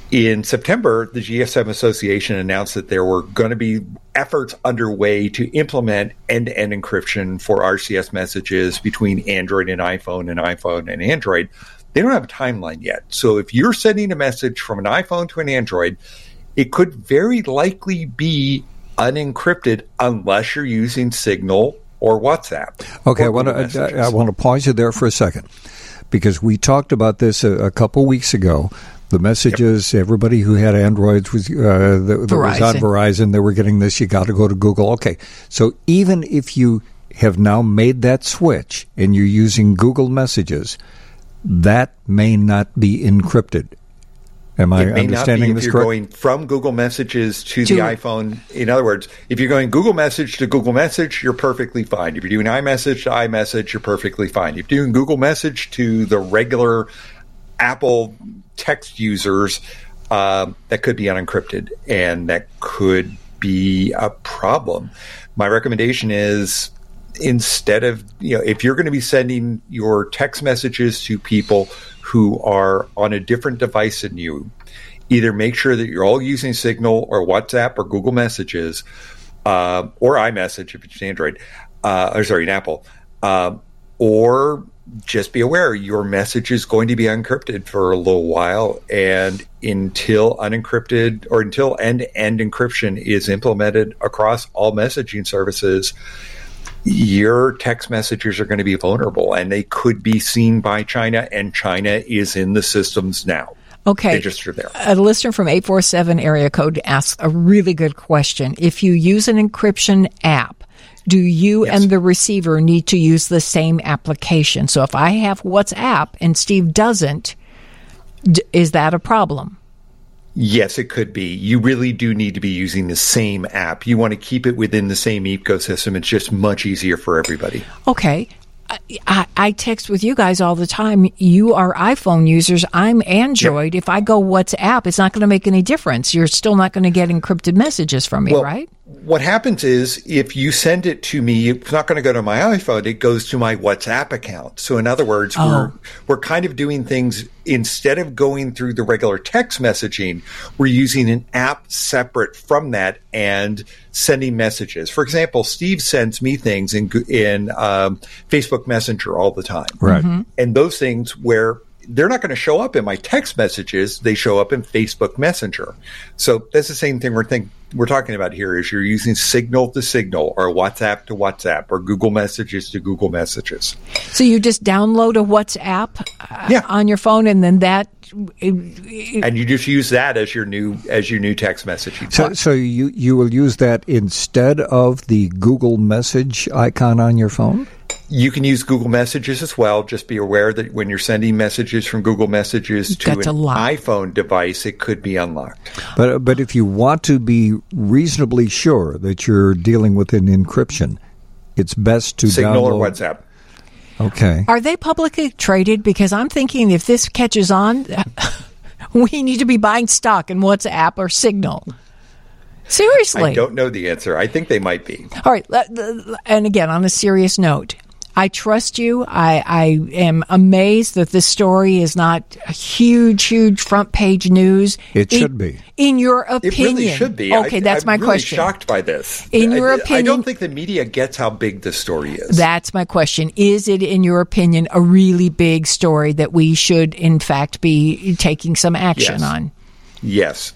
In September, the GSM Association announced that there were going to be efforts underway to implement end-to-end encryption for RCS messages between Android and iPhone and Android. They don't have a timeline yet. So if you're sending a message from an iPhone to an Android, it could very likely be unencrypted unless you're using Signal or WhatsApp. Okay, I want to pause you there for a second, because we talked about this a couple weeks ago. The messages, everybody who had Androids was that was on Verizon, they were getting this, you got to go to Google. Okay, so even if you have now made that switch and you're using Google Messages, that may not be encrypted. Am I understanding this correct? If you're going from Google Messages to the iPhone, in other words, if you're going Google Message to Google Message, you're perfectly fine. If you're doing iMessage to iMessage, you're perfectly fine. If you're doing Google Message to the regular Apple text users, that could be unencrypted, and that could be a problem. My recommendation is, instead of, if you're going to be sending your text messages to people who are on a different device than you, either make sure that you're all using Signal or WhatsApp or Google Messages, or iMessage if it's Android, in Apple, or just be aware your message is going to be encrypted for a little while, and until end-to-end encryption is implemented across all messaging services, your text messages are going to be vulnerable, and they could be seen by China, and China is in the systems now. Okay. They just are there. A listener from 847 area code asks a really good question. If you use an encryption app, do you and the receiver need to use the same application? So if I have WhatsApp and Steve doesn't, is that a problem? Yes, it could be. You really do need to be using the same app. You want to keep it within the same ecosystem. It's just much easier for everybody. Okay. I text with you guys all the time. You are iPhone users. I'm Android. Yep. If I go WhatsApp, it's not going to make any difference. You're still not going to get encrypted messages from me, right? What happens is, if you send it to me, it's not going to go to my iPhone. It goes to my WhatsApp account. So in other words, we're kind of doing things, instead of going through the regular text messaging, we're using an app separate from that and sending messages. For example, Steve sends me things in Facebook Messenger all the time. Right. Mm-hmm. And those things where they're not going to show up in my text messages, they show up in Facebook Messenger. So that's the same thing we're talking about here, is you're using Signal to Signal, or WhatsApp to WhatsApp, or Google Messages to Google Messages. So you just download a WhatsApp on your phone, and then that... and you just use that as your new text messaging. So you will use that instead of the Google Message icon on your phone? You can use Google Messages as well. Just be aware that when you're sending messages from Google Messages to an iPhone device, it could be unlocked. But if you want to be reasonably sure that you're dealing with an encryption, it's best to Signal download... or WhatsApp. Okay. Are they publicly traded? Because I'm thinking if this catches on, we need to be buying stock in WhatsApp or Signal. Seriously. I don't know the answer. I think they might be. All right. And again, on a serious note, I trust you. I am amazed that this story is not a huge front page news. It should be. In your opinion. It really should be. Okay, that's my question. I'm really shocked by this. In your opinion. I don't think the media gets how big this story is. That's my question. Is it, in your opinion, a really big story that we should, in fact, be taking some action on? Yes.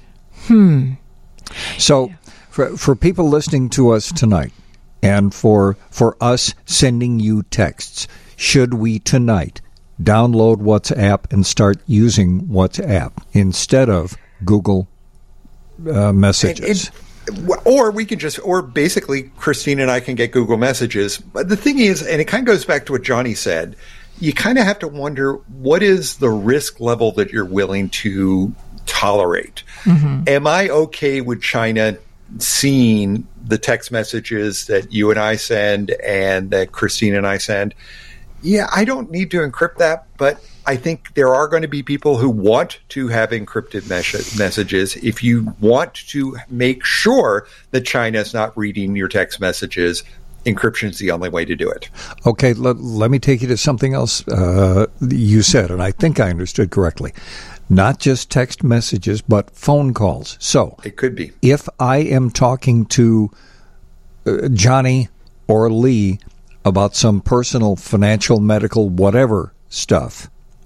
So, for people listening to us tonight, and for us sending you texts, should we tonight download WhatsApp and start using WhatsApp instead of Google Messages? Or we can or basically Christine and I can get Google Messages. But the thing is, and it kind of goes back to what Johnny said, you kind of have to wonder, what is the risk level that you're willing to tolerate? Mm-hmm. Am I okay with China seeing the text messages that you and I send and that Christine and I send? Yeah, I don't need to encrypt that, but I think there are going to be people who want to have encrypted messages. If you want to make sure that China is not reading your text messages, encryption is the only way to do it. Okay, let me take you to something else you said, and I think I understood correctly. not just text messages, but phone calls. So it could be. If I am talking to Johnny or Lee about some personal, financial, medical, whatever stuff,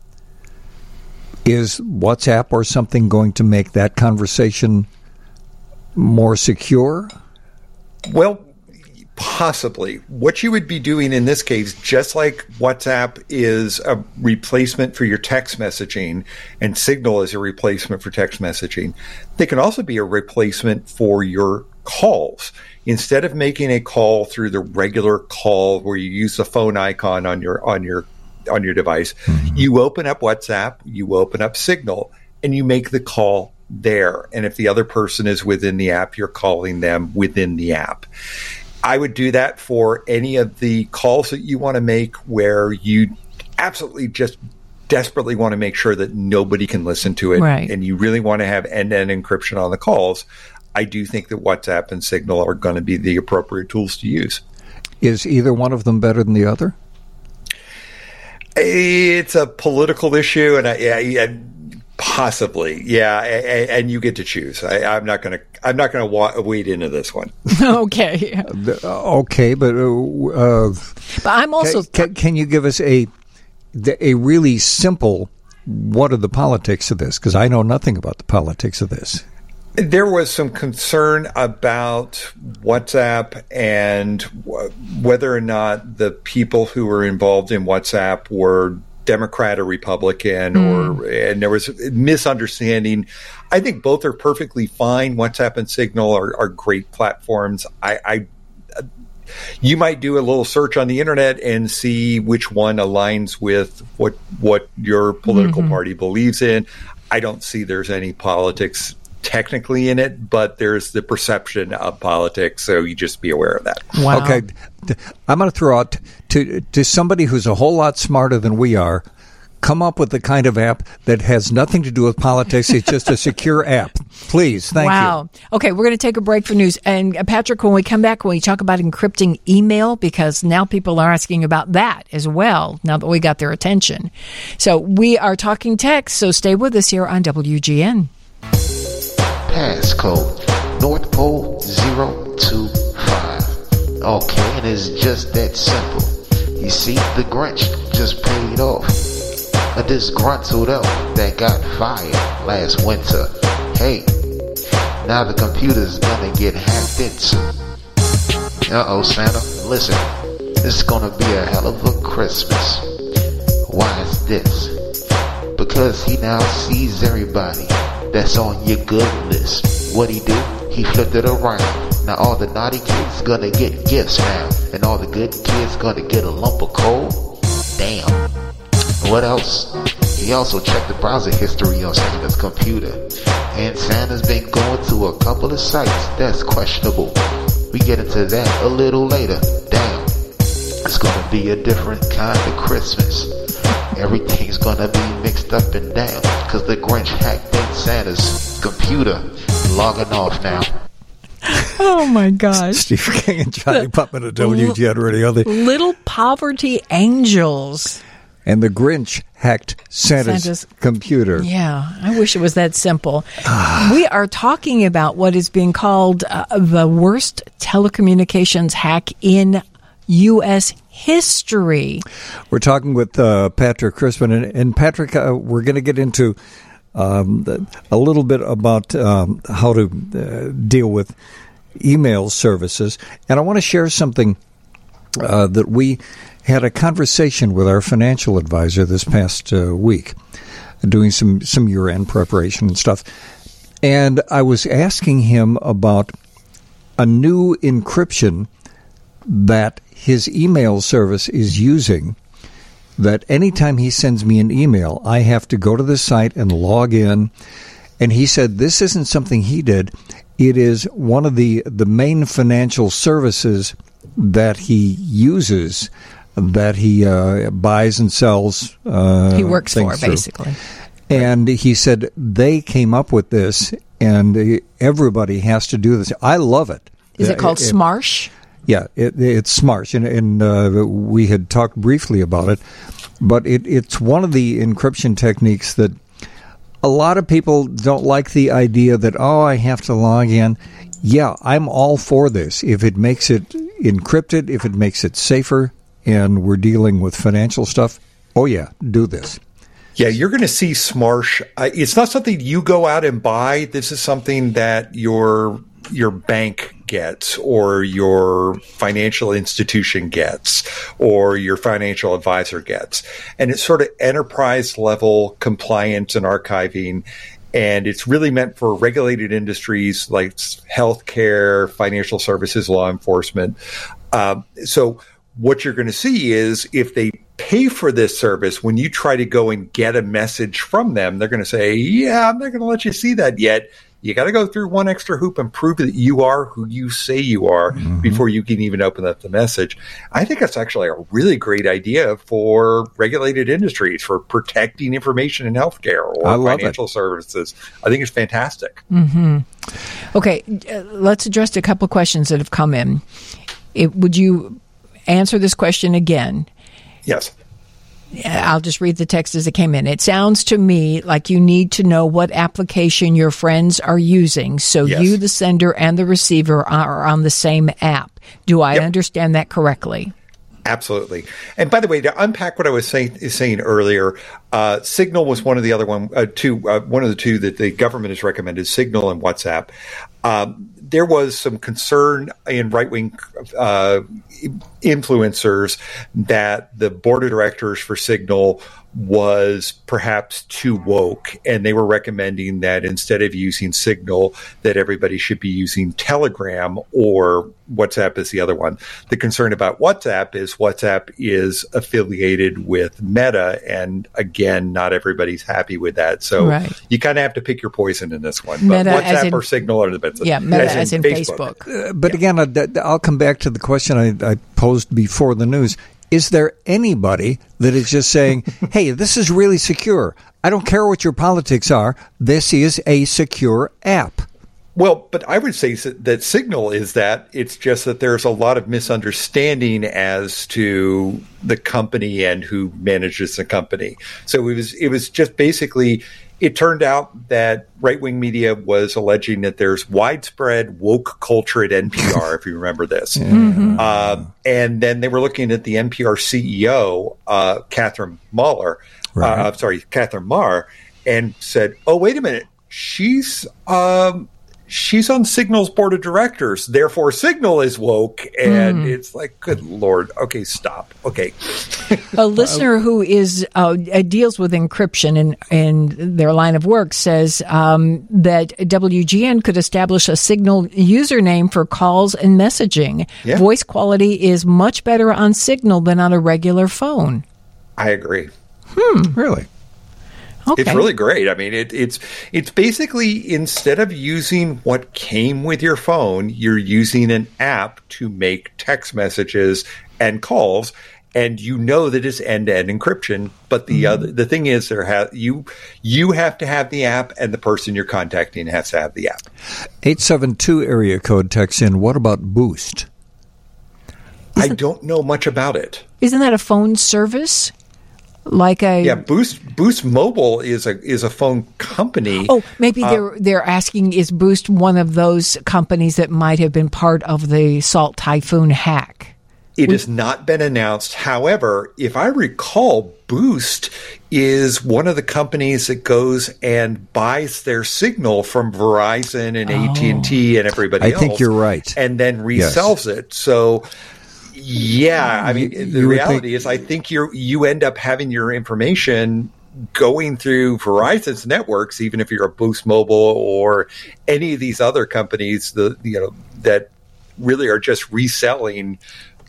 is WhatsApp or something going to make that conversation more secure? Well, possibly. What you would be doing in this case, just like WhatsApp is a replacement for your text messaging and Signal is a replacement for text messaging, they can also be a replacement for your calls. Instead of making a call through the regular call where you use the phone icon on your device, you open up WhatsApp, you open up Signal, and you make the call there. And if the other person is within the app, you're calling them within the app. I would do that for any of the calls that you want to make where you absolutely just desperately want to make sure that nobody can listen to it. Right. And you really want to have end-to-end encryption on the calls. I do think that WhatsApp and Signal are going to be the appropriate tools to use. Is either one of them better than the other? It's a political issue, and possibly, yeah. And you get to choose. I'm not going to wade into this one. Okay. Okay, but I'm also. Can you give us a really simple? What are the politics of this? Because I know nothing about the politics of this. There was some concern about WhatsApp and whether or not the people who were involved in WhatsApp were Democrat or Republican, and there was a misunderstanding. I think both are perfectly fine. WhatsApp and Signal are great platforms. You might do a little search on the internet and see which one aligns with what your political party believes in. I don't see there's any politics technically in it, but there's the perception of politics, so you just be aware of that. Wow. Okay, I'm going to throw out to somebody who's a whole lot smarter than we are, come up with the kind of app that has nothing to do with politics. It's just a secure app. Please, thank you. Wow. Okay, we're going to take a break for news. And Patrick, when we come back, when we talk about encrypting email, because now people are asking about that as well, now that we got their attention. So we are talking tech, so stay with us here on WGN. Passcode North Pole 025. Okay, and it's just that simple. You see, the Grinch just paid off a disgruntled elf that got fired last winter. Hey, now the computer's gonna get hacked into. Uh-oh, Santa, listen, this is gonna be a hell of a Christmas. Why is this? Because he now sees everybody that's on your good list. What'd he do? He flipped it around. Now all the naughty kids gonna get gifts now, and all the good kids gonna get a lump of coal. Damn. What else? He also checked the browser history on Santa's computer, and Santa's been going to a couple of sites that's questionable. We get into that a little later. Damn. It's gonna be a different kind of Christmas. Everything's gonna be mixed up and down, cause the Grinch hacked in Santa's computer. Logging off now. Oh my gosh. Steve King and Johnny Putman of WGN Radio. Little poverty angels. And the Grinch hacked Santa's computer. Yeah, I wish it was that simple. We are talking about what is being called the worst telecommunications hack in U.S. history. We're talking with Patrick Crispin. And Patrick, we're going to get into a little bit about how to deal with email services. And I want to share something that we had a conversation with our financial advisor this past week, doing some year-end preparation and stuff. And I was asking him about a new encryption that his email service is using, that anytime he sends me an email, I have to go to the site and log in. And he said this isn't something he did. It is one of the main financial services that he uses, that he buys and sells. He works for, basically. And he said they came up with this, and everybody has to do this. I love it. Is it called Smarsh? Yeah, it's Smarsh, and we had talked briefly about it, but it's one of the encryption techniques that a lot of people don't like the idea that, I have to log in. Yeah, I'm all for this. If it makes it encrypted, if it makes it safer, and we're dealing with financial stuff, do this. Yeah, you're going to see Smarsh. It's not something you go out and buy. This is something that your bank gets, or your financial institution gets, or your financial advisor gets. And it's sort of enterprise level compliance and archiving. And it's really meant for regulated industries like healthcare, financial services, law enforcement. So what you're going to see is if they pay for this service, when you try to go and get a message from them, they're going to say, I'm not going to let you see that yet. You got to go through one extra hoop and prove that you are who you say you are before you can even open up the message. I think that's actually a really great idea for regulated industries, for protecting information in healthcare or financial services. I think it's fantastic. Mm-hmm. Okay, let's address a couple of questions that have come in. Would you answer this question again? Yes. I'll just read the text as it came in. It sounds to me like you need to know what application your friends are using, so you, the sender, and the receiver are on the same app. Do I understand that correctly? Absolutely. And by the way, to unpack what I was saying earlier, Signal was one of the other one of the two that the government has recommended, Signal and WhatsApp. There was some concern in right-wing influencers that the board of directors for Signal was perhaps too woke, and they were recommending that instead of using Signal, that everybody should be using Telegram, or WhatsApp is the other one. The concern about WhatsApp is affiliated with Meta, and again, not everybody's happy with that. So you kind of have to pick your poison in this one. But Meta WhatsApp or Signal are the best. Yeah, Meta as in Facebook. But again, I'll come back to the question I posed before the news. Is there anybody that is just saying, hey, this is really secure? I don't care what your politics are. This is a secure app. Well, but I would say that Signal is that. It's just that there's a lot of misunderstanding as to the company and who manages the company. So it was just basically, it turned out that right-wing media was alleging that there's widespread woke culture at NPR, if you remember this. And then they were looking at the NPR CEO, Catherine Maher, and said, oh, wait a minute, she's on Signal's board of directors, therefore Signal is woke. And it's like, good Lord. Okay, stop. Okay. A listener who is deals with encryption in their line of work says that WGN could establish a Signal username for calls and messaging. Yeah. Voice quality is much better on Signal than on a regular phone. I agree. Really? Okay. It's really great. I mean, it's basically, instead of using what came with your phone, you're using an app to make text messages and calls, and you know that it's end-to-end encryption. But the thing is, you have to have the app, and the person you're contacting has to have the app. 872 area code texts in. What about Boost? I don't know much about it. Isn't that a phone service? Boost Mobile is a phone company. Oh, maybe they're asking, is Boost one of those companies that might have been part of the Salt Typhoon hack? It has not been announced. However, if I recall, Boost is one of the companies that goes and buys their signal from Verizon and AT&T and everybody else. I think you're right. And then resells it. So, yeah, I mean, the reality is I think you end up having your information going through Verizon's networks, even if you're a Boost Mobile or any of these other companies that really are just reselling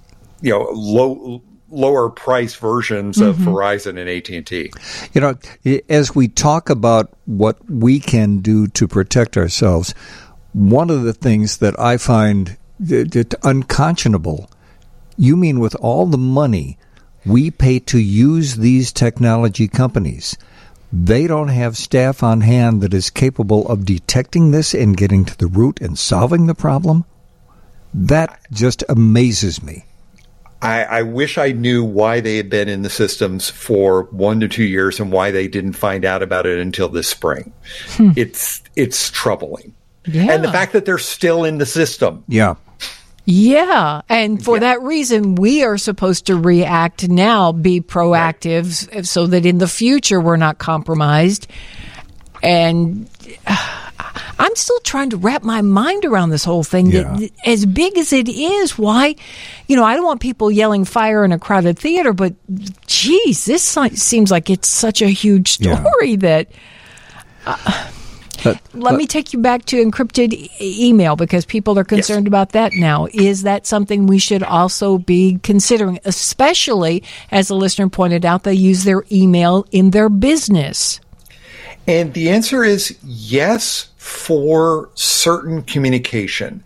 lower price versions of Verizon and AT&T. As we talk about what we can do to protect ourselves, one of the things that I find unconscionable, you mean with all the money we pay to use these technology companies, they don't have staff on hand that is capable of detecting this and getting to the root and solving the problem? That just amazes me. I wish I knew why they had been in the systems for 1 to 2 years and why they didn't find out about it until this spring. It's troubling. Yeah. And the fact that they're still in the system. Yeah. Yeah. And for that reason, we are supposed to react now, be proactive, so that in the future we're not compromised. And I'm still trying to wrap my mind around this whole thing. Yeah. That, as big as it is, why, I don't want people yelling fire in a crowded theater, but geez, this seems like it's such a huge story that... Let me take you back to encrypted email, because people are concerned about that now. Is that something we should also be considering, especially, as the listener pointed out, they use their email in their business? And the answer is yes, for certain communication.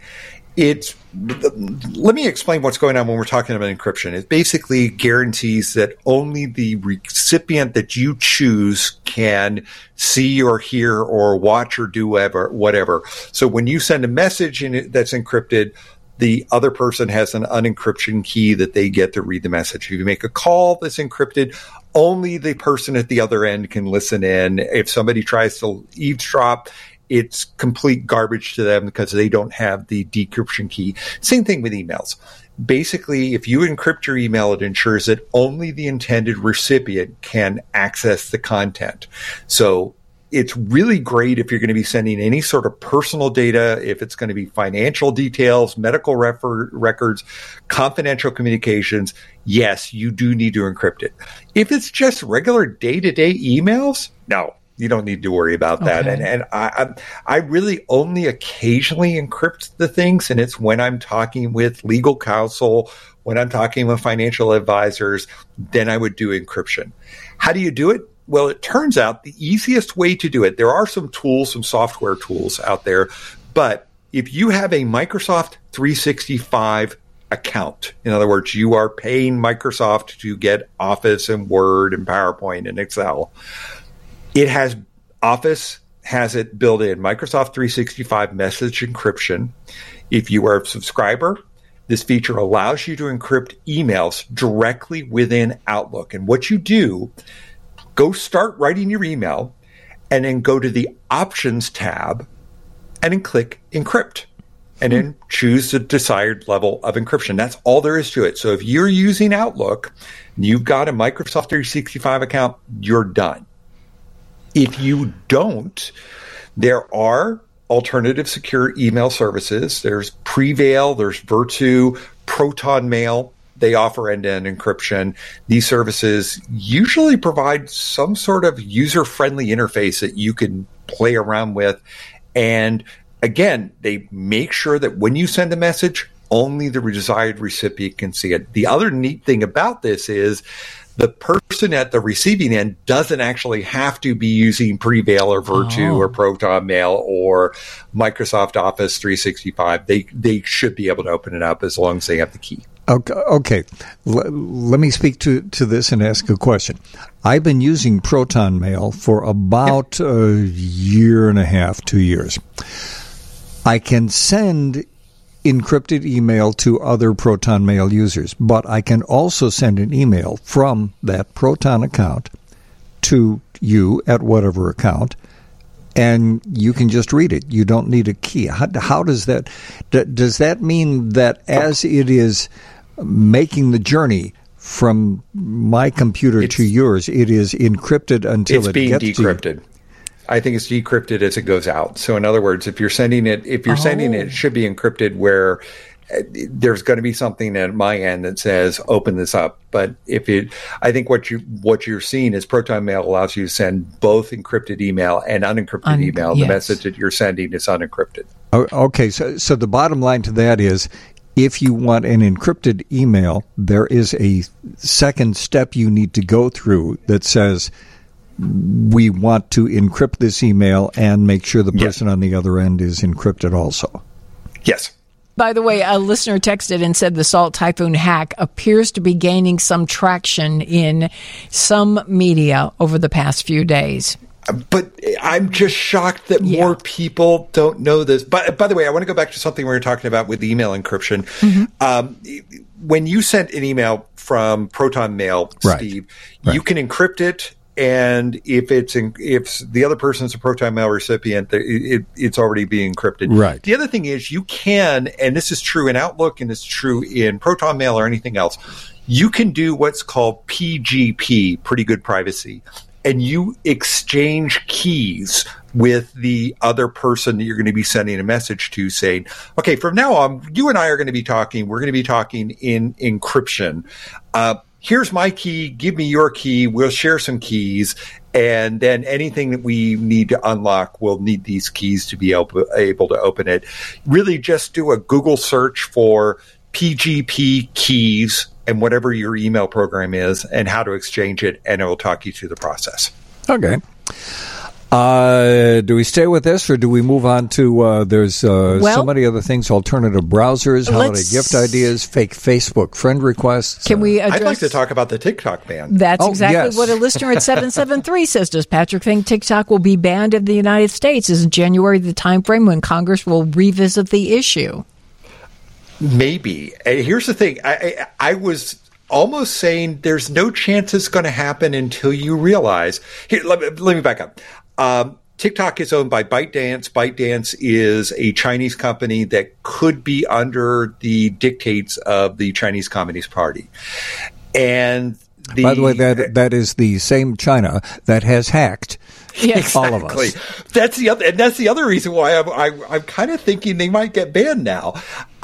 Let me explain what's going on when we're talking about encryption. It basically guarantees that only the recipient that you choose can see or hear or watch or do whatever. So when you send a message that's encrypted, the other person has an unencryption key that they get to read the message. If you make a call that's encrypted, only the person at the other end can listen in. If somebody tries to eavesdrop, it's complete garbage to them because they don't have the decryption key. Same thing with emails. Basically, if you encrypt your email, it ensures that only the intended recipient can access the content. So it's really great if you're going to be sending any sort of personal data, if it's going to be financial details, medical records, confidential communications. Yes, you do need to encrypt it. If it's just regular day-to-day emails, no. You don't need to worry about that. Okay. And I really only occasionally encrypt the things, and it's when I'm talking with legal counsel, when I'm talking with financial advisors, then I would do encryption. How do you do it? Well, it turns out the easiest way to do it, there are some tools, some software tools out there, but if you have a Microsoft 365 account, in other words, you are paying Microsoft to get Office and Word and PowerPoint and Excel, Office has it built in, Microsoft 365 message encryption. If you are a subscriber, this feature allows you to encrypt emails directly within Outlook. And what you do, go start writing your email and then go to the Options tab and then click Encrypt. And then choose the desired level of encryption. That's all there is to it. So if you're using Outlook, and you've got a Microsoft 365 account, you're done. If you don't, there are alternative secure email services. There's Prevail, there's Virtu, Proton Mail. They offer end-to-end encryption. These services usually provide some sort of user-friendly interface that you can play around with. And again, they make sure that when you send a message, only the desired recipient can see it. The other neat thing about this is the person at the receiving end doesn't actually have to be using Prevail or Virtu or Proton Mail or Microsoft Office 365. They should be able to open it up as long as they have the key. Okay. Let me speak to this and ask a question. I've been using Proton Mail for about a year and a half, 2 years. I can send encrypted email to other Proton Mail users, but I can also send an email from that Proton account to you at whatever account, and you can just read it. You don't need a key. How does that mean that as it is making the journey from my computer to yours, it is encrypted until it gets decrypted. To you? I think it's decrypted as it goes out. So in other words, if you're sending it, it should be encrypted where there's going to be something at my end that says open this up. But I think what you're seeing is Proton Mail allows you to send both encrypted email and unencrypted email. Yes. The message that you're sending is unencrypted. Okay, so the bottom line to that is, if you want an encrypted email, there is a second step you need to go through that says, we want to encrypt this email and make sure the person on the other end is encrypted also. Yes. By the way, a listener texted and said the Salt Typhoon hack appears to be gaining some traction in some media over the past few days. But I'm just shocked that more people don't know this. But by the way, I want to go back to something we were talking about with email encryption. When you sent an email from Proton Mail, Steve, you can encrypt it. And if the other person's a Proton Mail recipient, it's already being encrypted. Right. The other thing is you can, and this is true in Outlook and it's true in Proton Mail or anything else, you can do what's called PGP, pretty good privacy. And you exchange keys with the other person that you're going to be sending a message to saying, okay, from now on, you and I are going to be talking. We're going to be talking in encryption. Here's my key. Give me your key. We'll share some keys. And then anything that we need to unlock, we'll need these keys to be able to open it. Really just do a Google search for PGP keys and whatever your email program is and how to exchange it, and it will talk you through the process. Okay. Do we stay with this, or do we move on to there's so many other things, alternative browsers, holiday gift ideas, fake Facebook friend requests? Can we address... I'd like to talk about the TikTok ban. That's exactly what a listener at 773 says. Does Patrick think TikTok will be banned in the United States? Isn't January the time frame when Congress will revisit the issue? Maybe. Here's the thing. I was almost saying there's no chance it's going to happen until you realize. Here, let me back up. TikTok is owned by ByteDance. ByteDance is a Chinese company that could be under the dictates of the Chinese Communist Party. And by the way, that is the same China that has hacked all of us. That's the other reason why I'm kind of thinking they might get banned now.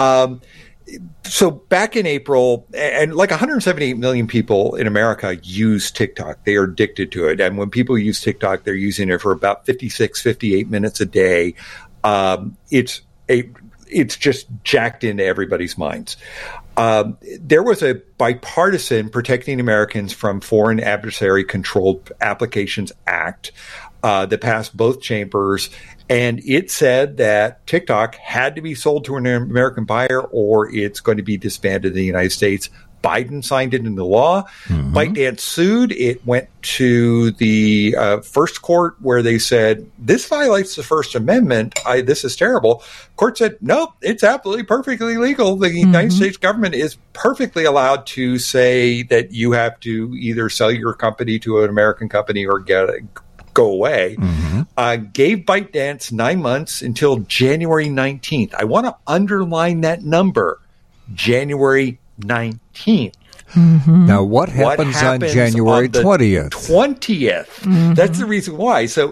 So back in April, and like 178 million people in America use TikTok. They are addicted to it. And when people use TikTok, they're using it for about 58 minutes a day. It's just jacked into everybody's minds. There was a bipartisan Protecting Americans from Foreign Adversary Controlled Applications Act that passed both chambers, and it said that TikTok had to be sold to an American buyer or it's going to be disbanded in the United States. Biden signed it into law. ByteDance sued. It went to the first court where they said, this violates the First Amendment. This is terrible. Court said, nope, it's absolutely perfectly legal. The United States government is perfectly allowed to say that you have to either sell your company to an American company or go away. Gave ByteDance 9 months until January 19th. I want to underline that number, January 19th. Now, what happens on January 20th? 20th. That's the reason why. So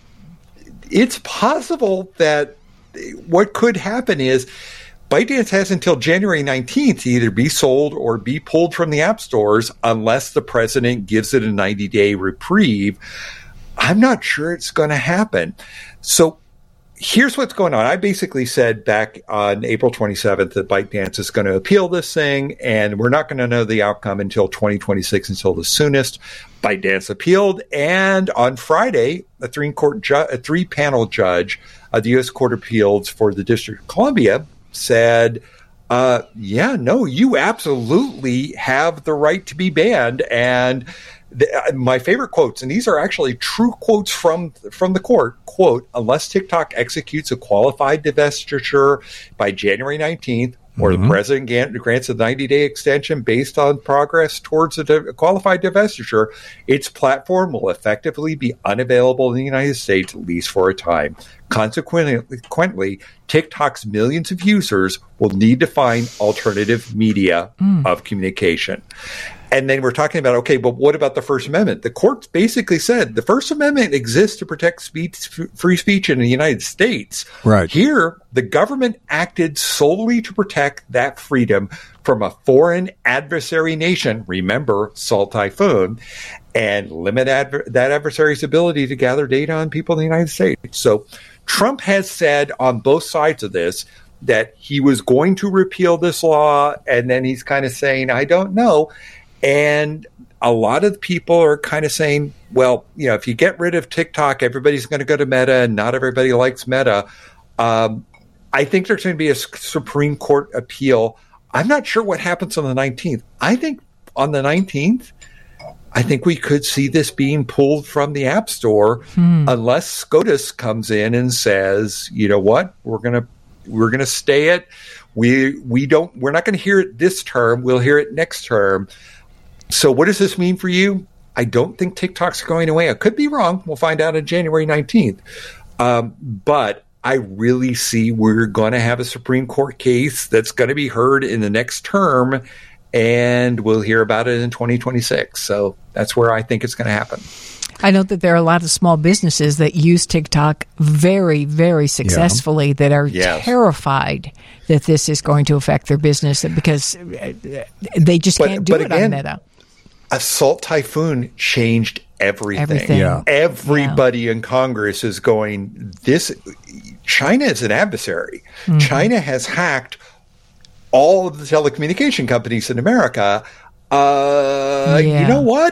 it's possible that what could happen is ByteDance has until January 19th to either be sold or be pulled from the app stores unless the president gives it a 90-day reprieve. I'm not sure it's going to happen. So here's what's going on. I basically said back on April 27th that ByteDance is going to appeal this thing, and we're not going to know the outcome until 2026, until the soonest. ByteDance appealed, and on Friday, a three-panel judge of the U.S. Court of Appeals for the District of Columbia said, you absolutely have the right to be banned. And my favorite quotes, and these are actually true quotes from the court, quote, unless TikTok executes a qualified divestiture by January 19th, or the president grants a 90-day extension based on progress towards a qualified divestiture, its platform will effectively be unavailable in the United States, at least for a time. Consequently, TikTok's millions of users will need to find alternative media of communication. And then we're talking about, okay, but what about the First Amendment? The courts basically said the First Amendment exists to protect free speech in the United States. Right. Here, the government acted solely to protect that freedom from a foreign adversary nation, remember, Salt Typhoon, and limit that adversary's ability to gather data on people in the United States. So Trump has said on both sides of this that he was going to repeal this law, and then he's kind of saying, I don't know. And a lot of people are kind of saying, well, if you get rid of TikTok, everybody's going to go to Meta, and not everybody likes Meta. I think there's going to be a Supreme Court appeal. I'm not sure what happens on the 19th. I think on the 19th, I think we could see this being pulled from the App Store unless SCOTUS comes in and says, you know what, we're gonna stay it. We're not going to hear it this term. We'll hear it next term. So what does this mean for you? I don't think TikTok's going away. I could be wrong. We'll find out on January 19th. But I really see we're going to have a Supreme Court case that's going to be heard in the next term, and we'll hear about it in 2026. So that's where I think it's going to happen. I know that there are a lot of small businesses that use TikTok very, very successfully that are terrified that this is going to affect their business because they just can't do it on Meta. Assault Typhoon changed everything. Yeah. Everybody in Congress is going, China is an adversary. Mm-hmm. China has hacked all of the telecommunication companies in America. You know what?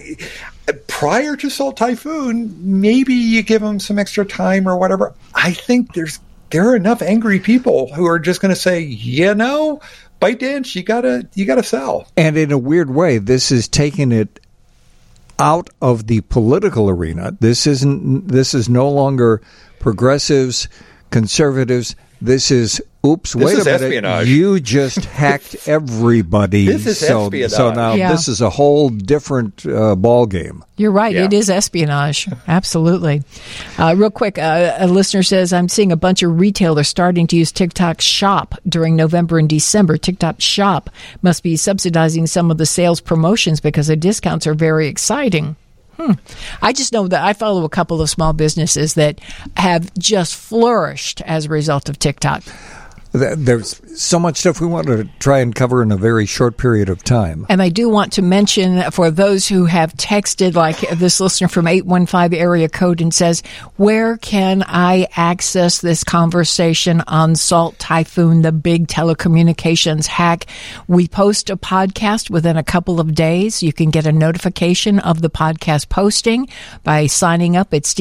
Prior to Assault Typhoon, maybe you give them some extra time or whatever. I think there are enough angry people who are just going to say, ByteDance, you gotta sell. And in a weird way, this is taking it out of the political arena. This is no longer progressives, conservatives. This is wait a minute. Espionage. You just hacked everybody. This is espionage. So now this is a whole different ball game. You're right. Yeah. It is espionage. Absolutely. Real quick, a listener says, I'm seeing a bunch of retailers starting to use TikTok Shop during November and December. TikTok Shop must be subsidizing some of the sales promotions because the discounts are very exciting. I just know that I follow a couple of small businesses that have just flourished as a result of TikTok. There's so much stuff we want to try and cover in a very short period of time. And I do want to mention for those who have texted, like this listener from 815 area code and says, where can I access this conversation on Assault Typhoon, the big telecommunications hack? We post a podcast within a couple of days. You can get a notification of the podcast posting by signing up at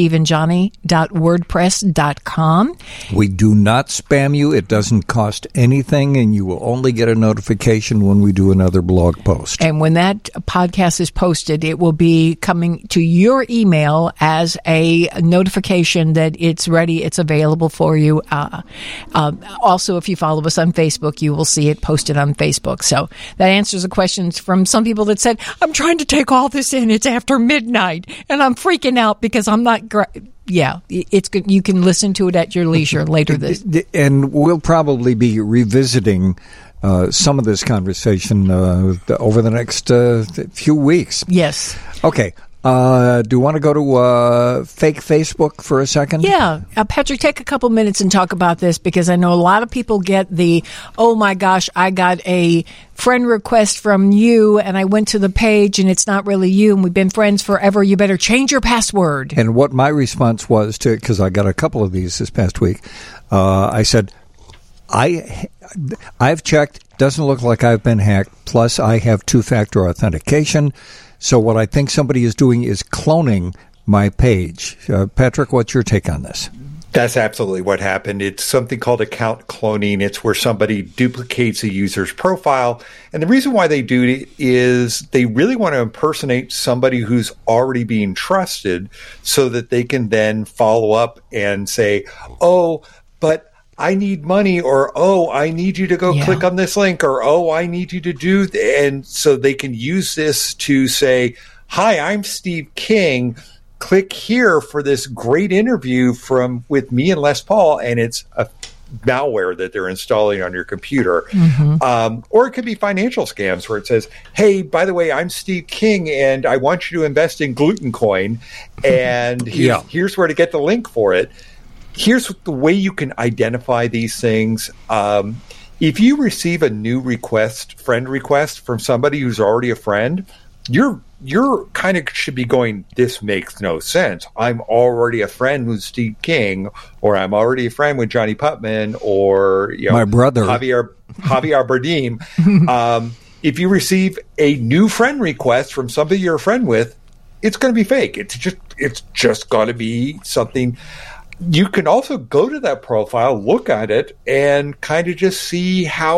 stevenjohnny.wordpress.com. We do not spam you. It doesn't cost anything, and you will only get a notification when we do another blog post. And when that podcast is posted, it will be coming to your email as a notification that it's ready, it's available for you. Also, if you follow us on Facebook, you will see it posted on Facebook. So that answers the questions from some people that said, I'm trying to take all this in. It's after midnight, and I'm freaking out because I'm not... Yeah, it's good. You can listen to it at your leisure later. And we'll probably be revisiting some of this conversation over the next few weeks. Yes. Okay. Do you want to go to fake Facebook for a second? Yeah. Patrick, take a couple minutes and talk about this because I know a lot of people get the, oh my gosh, I got a friend request from you and I went to the page and it's not really you and we've been friends forever. You better change your password. And what my response was to, because I got a couple of these this past week, I said, I've checked, doesn't look like I've been hacked, plus I have two-factor authentication. So what I think somebody is doing is cloning my page. Patrick, what's your take on this? That's absolutely what happened. It's something called account cloning. It's where somebody duplicates a user's profile. And the reason why they do it is they really want to impersonate somebody who's already being trusted so that they can then follow up and say, oh, but I need money, or, oh, I need you to go click on this link, or, oh, I need you to do, and so they can use this to say, hi, I'm Steve King. Click here for this great interview with me and Les Paul, and it's a malware that they're installing on your computer. Mm-hmm. Or it could be financial scams where it says, hey, by the way, I'm Steve King, and I want you to invest in Glutencoin, and here's where to get the link for it. Here's the way you can identify these things. If you receive a new friend request from somebody who's already a friend, you're kind of should be going, this makes no sense. I'm already a friend with Steve King, or I'm already a friend with Johnny Putman, or my brother Javier Bardem. If you receive a new friend request from somebody you're a friend with, it's going to be fake. It's just going to be something. You can also go to that profile, look at it, and kind of just see how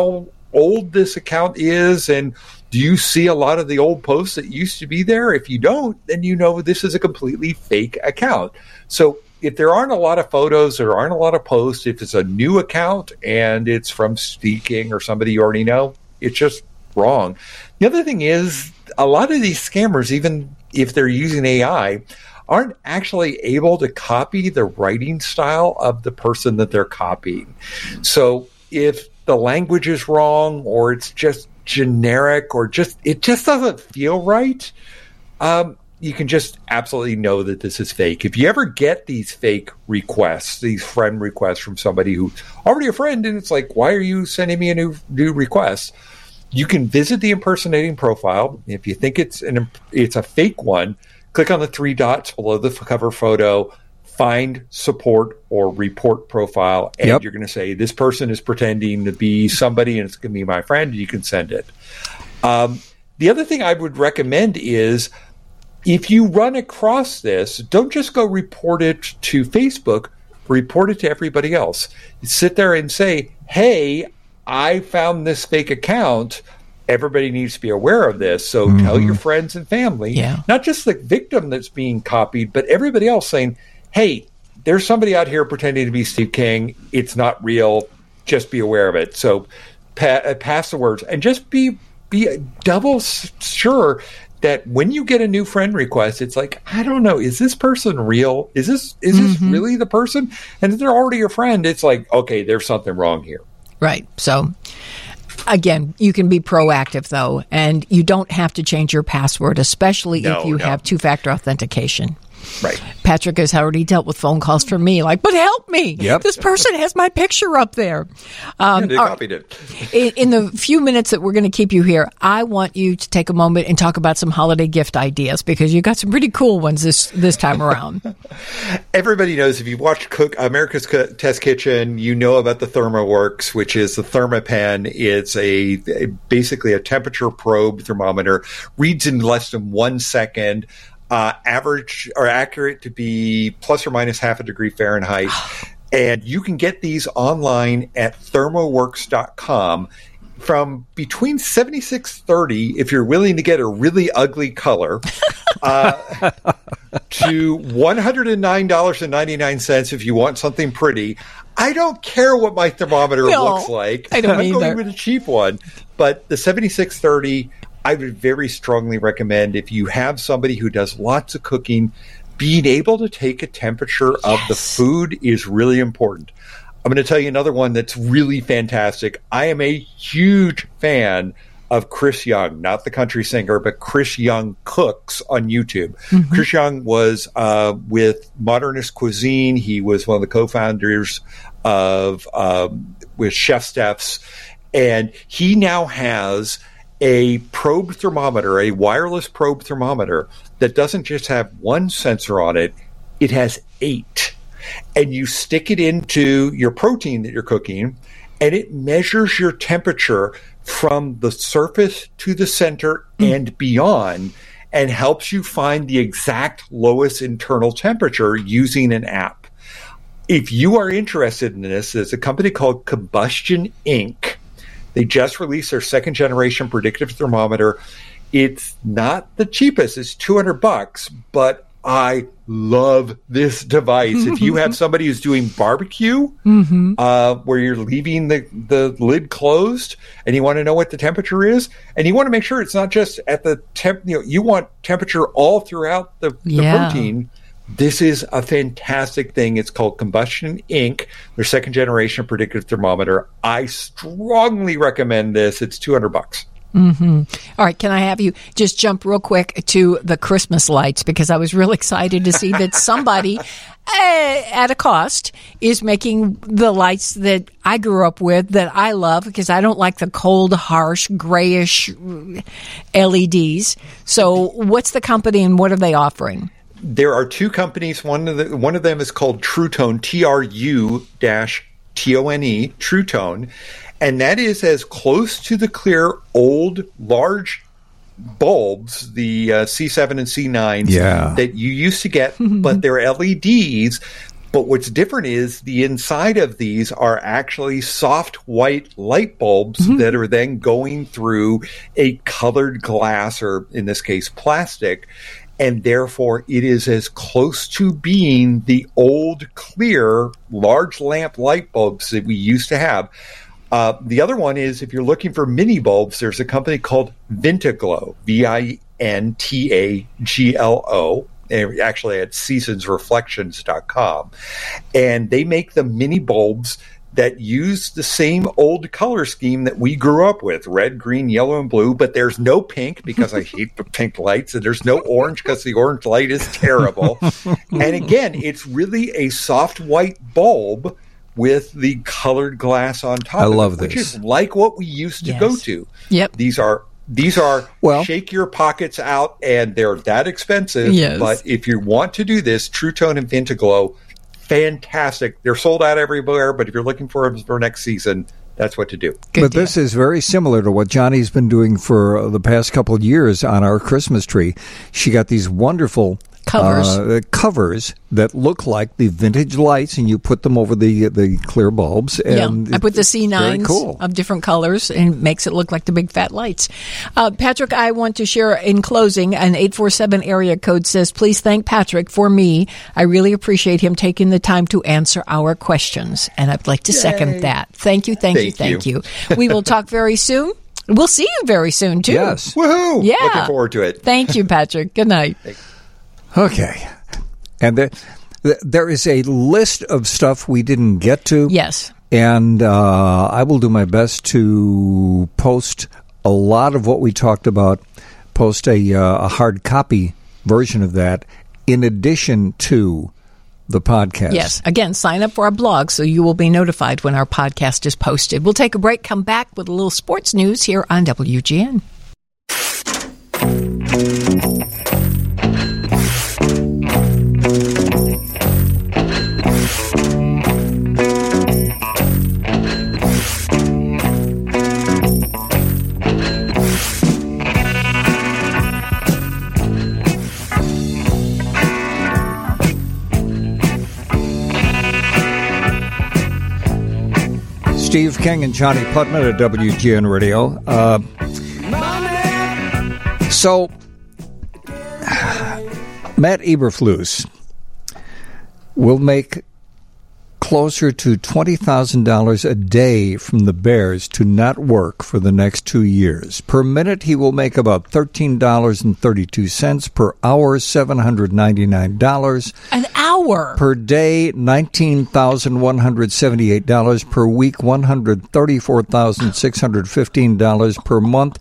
old this account is, and do you see a lot of the old posts that used to be there? If you don't, then you know this is a completely fake account. So if there aren't a lot of photos, there aren't a lot of posts, if it's a new account and it's from Speaking or somebody you already know, it's just wrong. The other thing is, a lot of these scammers, even if they're using AI, aren't actually able to copy the writing style of the person that they're copying. So if the language is wrong, or it's just generic, or it just doesn't feel right, you can just absolutely know that this is fake. If you ever get these fake requests, these friend requests from somebody who's already a friend, and it's like, why are you sending me a new request? You can visit the impersonating profile. If you think it's a fake one, click on the 3 dots below the cover photo, find support or report profile, and you're going to say, this person is pretending to be somebody and it's going to be my friend, and you can send it. The other thing I would recommend is, if you run across this, don't just go report it to Facebook, report it to everybody else. You sit there and say, hey, I found this fake account. Everybody needs to be aware of this. So tell your friends and family, not just the victim that's being copied, but everybody else, saying, hey, there's somebody out here pretending to be Steve King. It's not real. Just be aware of it. So pass the words, and just be double sure that when you get a new friend request, it's like, I don't know, is this person real? Is this really the person? And if they're already your friend, it's like, okay, there's something wrong here. Right. So again, you can be proactive, though, and you don't have to change your password, especially if you have two-factor authentication. Right. Patrick has already dealt with phone calls from me, like, but help me. Yep. This person has my picture up there. They copied it. In the few minutes that we're going to keep you here, I want you to take a moment and talk about some holiday gift ideas, because you got some pretty cool ones this time around. Everybody knows, if you watch America's Test Kitchen, you know about the ThermoWorks, which is the ThermaPen. It's basically a temperature probe thermometer, reads in less than 1 second. Average or accurate to be plus or minus half a degree Fahrenheit. And you can get these online at thermoworks.com from between $76.30 if you're willing to get a really ugly color, to $109.99 if you want something pretty. I don't care what my thermometer looks like. I don't I'm either. going with a cheap one. But the $76.30, I would very strongly recommend, if you have somebody who does lots of cooking, being able to take a temperature of the food is really important. I'm going to tell you another one that's really fantastic. I am a huge fan of Chris Young, not the country singer, but Chris Young Cooks on YouTube. Mm-hmm. Chris Young was with Modernist Cuisine. He was one of the co-founders of with Chef Steph's, and he now has a probe thermometer, a wireless probe thermometer that doesn't just have one sensor on it, it has 8. And you stick it into your protein that you're cooking, and it measures your temperature from the surface to the center and beyond, and helps you find the exact lowest internal temperature using an app. If you are interested in this, there's a company called Combustion Inc. They just released their second generation predictive thermometer. It's not the cheapest. It's $200, but I love this device. If you have somebody who's doing barbecue, where you're leaving the lid closed, and you want to know what the temperature is, and you want to make sure it's not just at the temp, you want temperature all throughout the protein. This is a fantastic thing. It's called Combustion Inc., their second generation predictive thermometer. I strongly recommend this. It's $200. Mm-hmm. All right. Can I have you just jump real quick to the Christmas lights? Because I was real excited to see that somebody at a cost is making the lights that I grew up with, that I love, because I don't like the cold, harsh, grayish LEDs. So what's the company and what are they offering? There are two companies. One of them is called TruTone, TRU-TONE, TruTone, and that is as close to the clear old large bulbs, the C7 and C9s that you used to get, but they're LEDs. But what's different is the inside of these are actually soft white light bulbs that are then going through a colored glass, or in this case, plastic. And therefore, it is as close to being the old, clear, large lamp light bulbs that we used to have. The other one is, if you're looking for mini bulbs, there's a company called Vintaglo, Vintaglo. Actually at seasonsreflections.com. And they make the mini bulbs that use the same old color scheme that we grew up with, red, green, yellow, and blue, but there's no pink because I hate the pink lights, and there's no orange because the orange light is terrible. And again, it's really a soft white bulb with the colored glass on top. I love which this. is like what we used to go to. Yep. These are shake your pockets out, and they're that expensive. Yes. But if you want to do this, True Tone and Vintaglo, fantastic. They're sold out everywhere, but if you're looking for them for next season, that's what to do. But this is very similar to what Johnny's been doing for the past couple of years on our Christmas tree. She got these wonderful covers that look like the vintage lights, and you put them over the clear bulbs. And I put the C9s of different colors and makes it look like the big fat lights. Patrick, I want to share in closing, an 847 area code says, please thank Patrick for me. I really appreciate him taking the time to answer our questions. And I'd like to second that. Thank you. We will talk very soon. We'll see you very soon, too. Yes. Woohoo! Yeah. Looking forward to it. Thank you, Patrick. Good night. Okay. And there is a list of stuff we didn't get to. Yes. And I will do my best to post a lot of what we talked about, post a hard copy version of that in addition to the podcast. Yes. Again, sign up for our blog so you will be notified when our podcast is posted. We'll take a break, come back with a little sports news here on WGN. Steve King and Johnny Putman at WGN Radio. So, Matt Eberflus will make closer to $20,000 a day from the Bears to not work for the next 2 years. Per minute, he will make about $13.32 per hour, $799. An hour? Per day, $19,178. Per week, $134,615. Per month,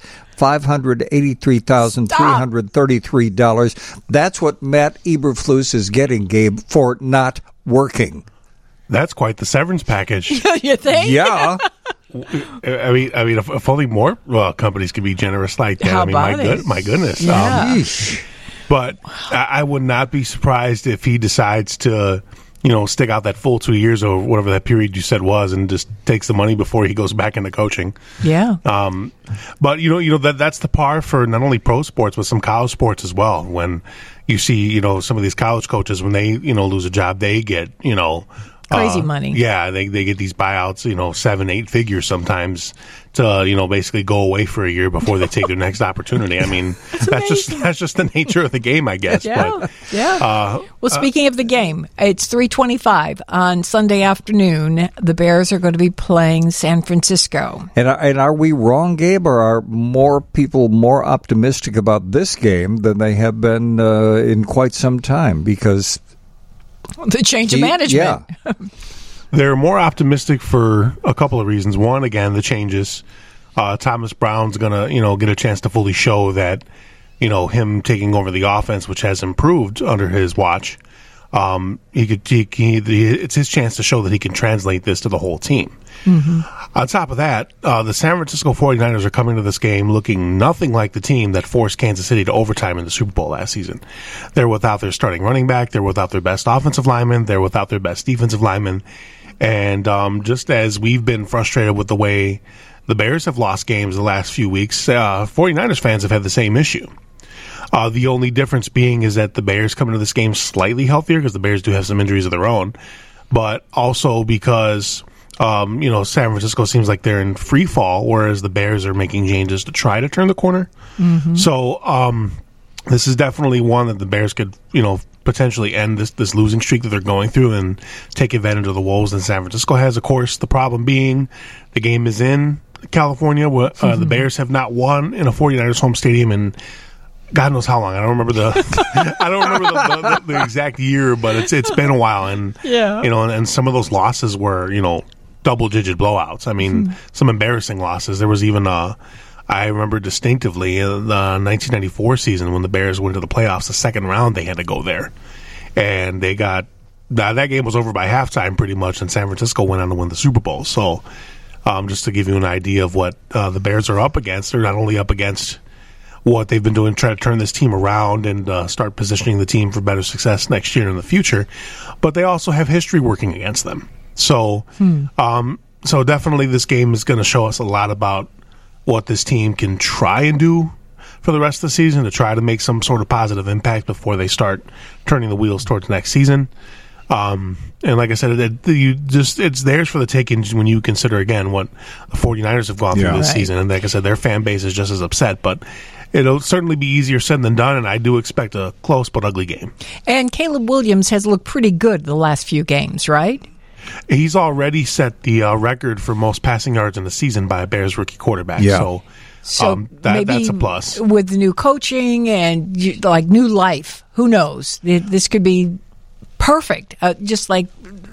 $583,333. That's what Matt Eberflus is getting, Gabe, for not working. That's quite the severance package. You think? Yeah. I mean, if only more companies could be generous like that. How I mean, my goodness. Yeah. But I would not be surprised if he decides to, stick out that full 2 years or whatever that period you said was, and just takes the money before he goes back into coaching. Yeah. But that's the par for not only pro sports but some college sports as well. When you see, some of these college coaches, when they, lose a job, they get, crazy money. Yeah, they get these buyouts, 7-8 figures sometimes to basically go away for a year before they take their next opportunity. I mean, that's just the nature of the game, I guess. Yeah, well, speaking of the game, it's 3:25 on Sunday afternoon. The Bears are going to be playing San Francisco. And are we wrong, Gabe, or are more people more optimistic about this game than they have been in quite some time? Because the change of management. Yeah. They're more optimistic for a couple of reasons. One, again, the changes. Thomas Brown's going to, get a chance to fully show that, him taking over the offense, which has improved under his watch, it's his chance to show that he can translate this to the whole team. Mm-hmm. On top of that, the San Francisco 49ers are coming to this game looking nothing like the team that forced Kansas City to overtime in the Super Bowl last season. They're without their starting running back. They're without their best offensive lineman. They're without their best defensive lineman. And just as we've been frustrated with the way the Bears have lost games the last few weeks, 49ers fans have had the same issue. The only difference being is that the Bears come into this game slightly healthier because the Bears do have some injuries of their own, but also because San Francisco seems like they're in free fall, whereas the Bears are making changes to try to turn the corner. Mm-hmm. So this is definitely one that the Bears could, potentially end this losing streak that they're going through and take advantage of the woes that San Francisco has. Of course, the problem being the game is in California. The Bears have not won in a 49ers home stadium in God knows how long. I don't remember the exact year, but it's been a while, and and some of those losses were double-digit blowouts. I mean, some embarrassing losses. There was even I remember distinctively in the 1994 season when the Bears went to the playoffs, the second round they had to go there, and they got that game was over by halftime pretty much, and San Francisco went on to win the Super Bowl. So, just to give you an idea of what the Bears are up against, they're not only up against what they've been doing to try to turn this team around and start positioning the team for better success next year and in the future, but they also have history working against them. So, so definitely this game is going to show us a lot about what this team can try and do for the rest of the season to try to make some sort of positive impact before they start turning the wheels towards next season. And like I said, it's theirs for the taking when you consider, again, what the 49ers have gone through this season. And like I said, their fan base is just as upset, but it'll certainly be easier said than done, and I do expect a close but ugly game. And Caleb Williams has looked pretty good the last few games, right? He's already set the record for most passing yards in the season by a Bears rookie quarterback. Yeah. So that's a plus. With the new coaching and new life, who knows? This could be perfect. Just like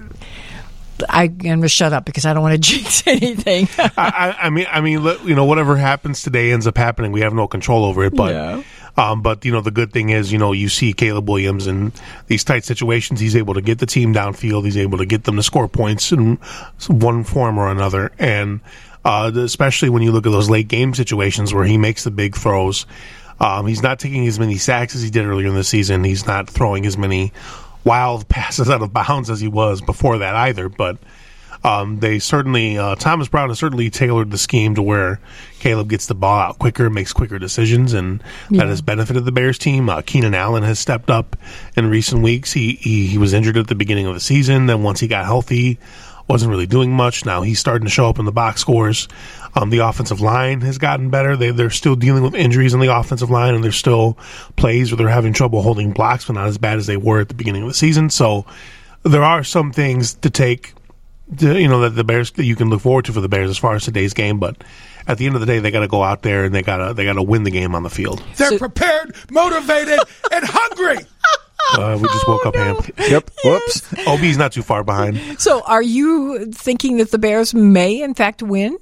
I'm going to shut up because I don't want to jinx anything. I mean, whatever happens today ends up happening. We have no control over it, but. But the good thing is, you see Caleb Williams in these tight situations. He's able to get the team downfield. He's able to get them to score points in one form or another. And especially when you look at those late game situations where he makes the big throws, he's not taking as many sacks as he did earlier in the season. He's not throwing as many wild passes out of bounds as he was before that either. But they certainly, Thomas Brown has certainly tailored the scheme to where Caleb gets the ball out quicker, makes quicker decisions, and that has benefited the Bears team. Keenan Allen has stepped up in recent weeks. He was injured at the beginning of the season. Then once he got healthy, wasn't really doing much. Now he's starting to show up in the box scores. The offensive line has gotten better. They're still dealing with injuries on the offensive line, and there's still plays where they're having trouble holding blocks, but not as bad as they were at the beginning of the season. So there are some things to take that the Bears that you can look forward to for the Bears as far as today's game, but at the end of the day, they got to go out there and they got to win the game on the field. They're prepared, motivated, and hungry. We just woke up, Ham. Yep. Whoops. OB's not too far behind. So, are you thinking that the Bears may, in fact, win?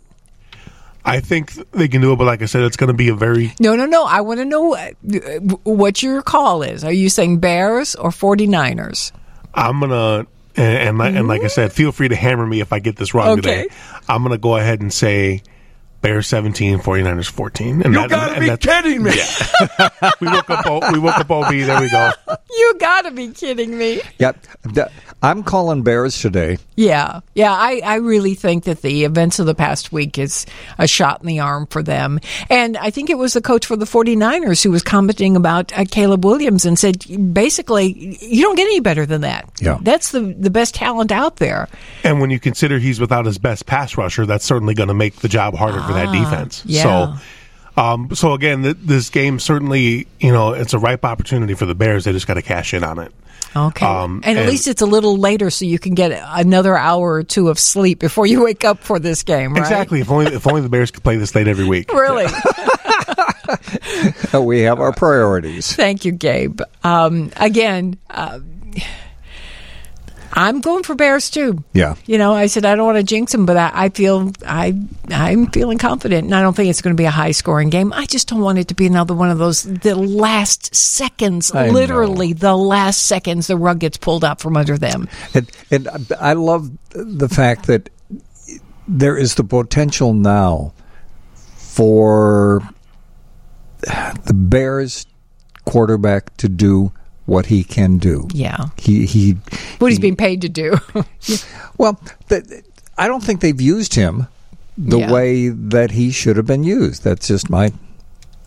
I think they can do it, but like I said, it's going to be a very... No. I want to know what your call is. Are you saying Bears or 49ers? I'm going to... And like I said, feel free to hammer me if I get this wrong today. I'm going to go ahead and say Bears 17, 49ers 14. And you got to be kidding me. Yeah. we woke up OB. There we go. You got to be kidding me. Yep. I'm calling Bears today. Yeah. I really think that the events of the past week is a shot in the arm for them. And I think it was the coach for the 49ers who was commenting about Caleb Williams and said, basically, you don't get any better than that. Yeah. That's the best talent out there. And when you consider he's without his best pass rusher, that's certainly going to make the job harder for that defense. Yeah. So again, this game certainly, it's a ripe opportunity for the Bears. They just got to cash in on it. Okay. And at least it's a little later so you can get another hour or two of sleep before you wake up for this game, right? Exactly. If only the Bears could play this late every week. Really? We have our priorities. Thank you, Gabe. Again, I'm going for Bears too. Yeah. I said I don't want to jinx them, but I feel I'm feeling confident, and I don't think it's going to be a high scoring game. I just don't want it to be another one of those the last seconds, the last seconds, the rug gets pulled out from under them. And I love the fact that there is the potential now for the Bears quarterback to do what he can do. Yeah. What he's being paid to do. Well, I don't think they've used him the way that he should have been used. That's just my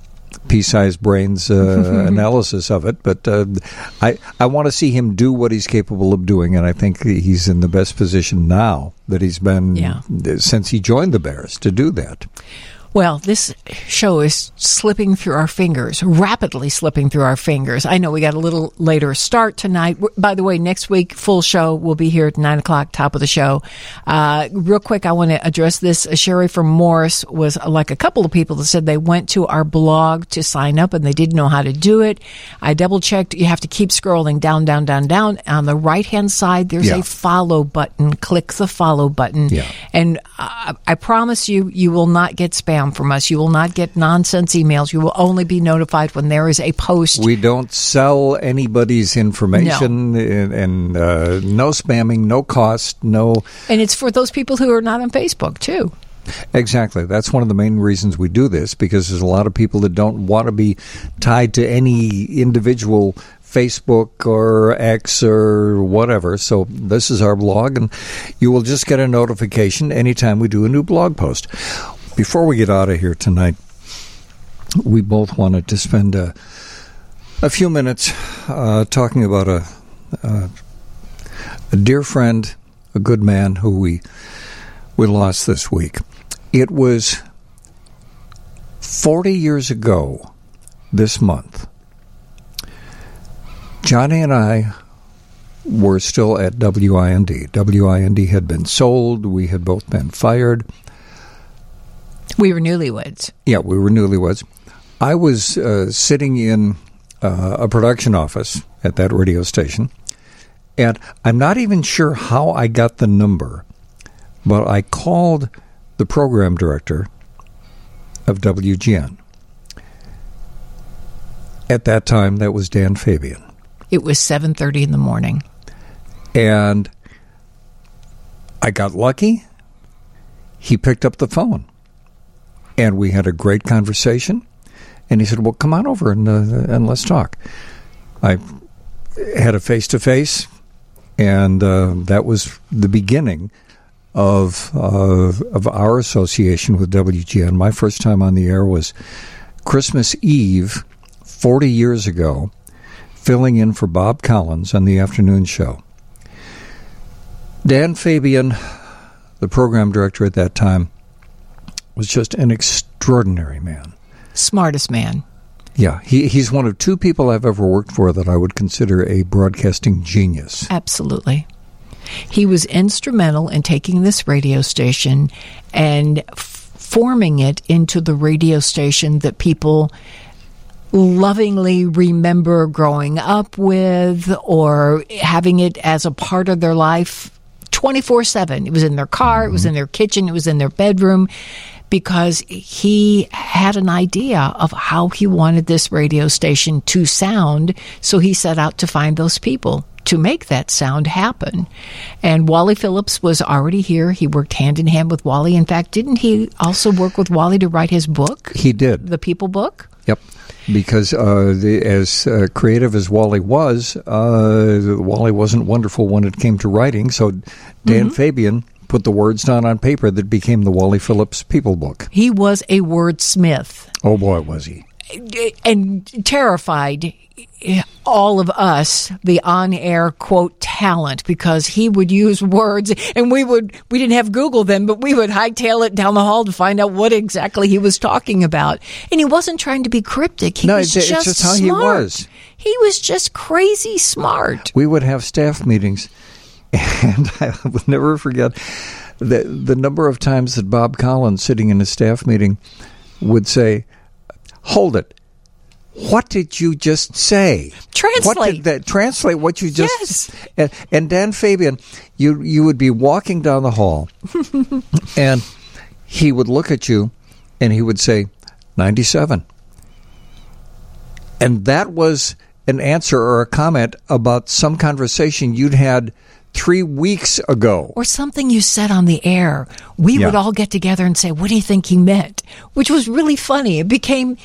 pea-sized brains analysis of it. But I want to see him do what he's capable of doing, and I think he's in the best position now that he's been since he joined the Bears to do that. Well, this show is slipping through our fingers, rapidly slipping through our fingers. I know we got a little later start tonight. By the way, next week, full show. We'll be here at 9 o'clock, top of the show. Real quick, I want to address this. Sherry from Morris was like a couple of people that said they went to our blog to sign up and they didn't know how to do it. I double-checked. You have to keep scrolling down, down, down, down. On the right-hand side, there's a follow button. Click the follow button. Yeah. And I promise you, you will not get spam from us. You will not get nonsense emails. You will only be notified when there is a post. We don't sell anybody's information, and no spamming, no cost, no. And it's for those people who are not on Facebook too. Exactly. That's one of the main reasons we do this, because there's a lot of people that don't want to be tied to any individual Facebook or X or whatever. So this is our blog, and you will just get a notification anytime we do a new blog post. Before we get out of here tonight, we both wanted to spend a few minutes talking about a dear friend, a good man who we lost this week. It was 40 years ago this month. Johnny and I were still at WIND. WIND had been sold. We had both been fired. We were newlyweds. Yeah, we were newlyweds. I was sitting in a production office at that radio station, and I'm not even sure how I got the number, but I called the program director of WGN. At that time, that was Dan Fabian. It was 7:30 in the morning. And I got lucky. He picked up the phone. And we had a great conversation. And he said, well, come on over and let's talk. I had a face-to-face, and that was the beginning of our association with WGN. My first time on the air was Christmas Eve, 40 years ago, filling in for Bob Collins on the afternoon show. Dan Fabian, the program director at that time, was just an extraordinary man. Smartest man. Yeah, he's one of two people I've ever worked for that I would consider a broadcasting genius. Absolutely. He was instrumental in taking this radio station and forming it into the radio station that people lovingly remember growing up with or having it as a part of their life 24/7. It was in their car, it was in their kitchen, it was in their bedroom, because he had an idea of how he wanted this radio station to sound, so he set out to find those people to make that sound happen. And Wally Phillips was already here. He worked hand in hand with Wally. In fact, didn't he also work with Wally to write his book? He did. The People book? Yep. Because as creative as Wally was, Wally wasn't wonderful when it came to writing. So Dan Fabian put the words down on paper that became the Wally Phillips People book. He was a wordsmith. Oh, boy, was he. And terrified all of us, the on-air, quote, talent, because he would use words, and we didn't have Google then, but we would hightail it down the hall to find out what exactly he was talking about. And he wasn't trying to be cryptic. He was just it's just how smart. He was. He was just crazy smart. We would have staff meetings, and I will never forget the number of times that Bob Collins, sitting in a staff meeting, would say, "Hold it. What did you just say? Translate. Translate what you just." Yes. And Dan Fabian, you would be walking down the hall, and he would look at you, and he would say, 97. And that was an answer or a comment about some conversation you'd had 3 weeks ago. Or something you said on the air. We would all get together and say, what do you think he meant? Which was really funny. It became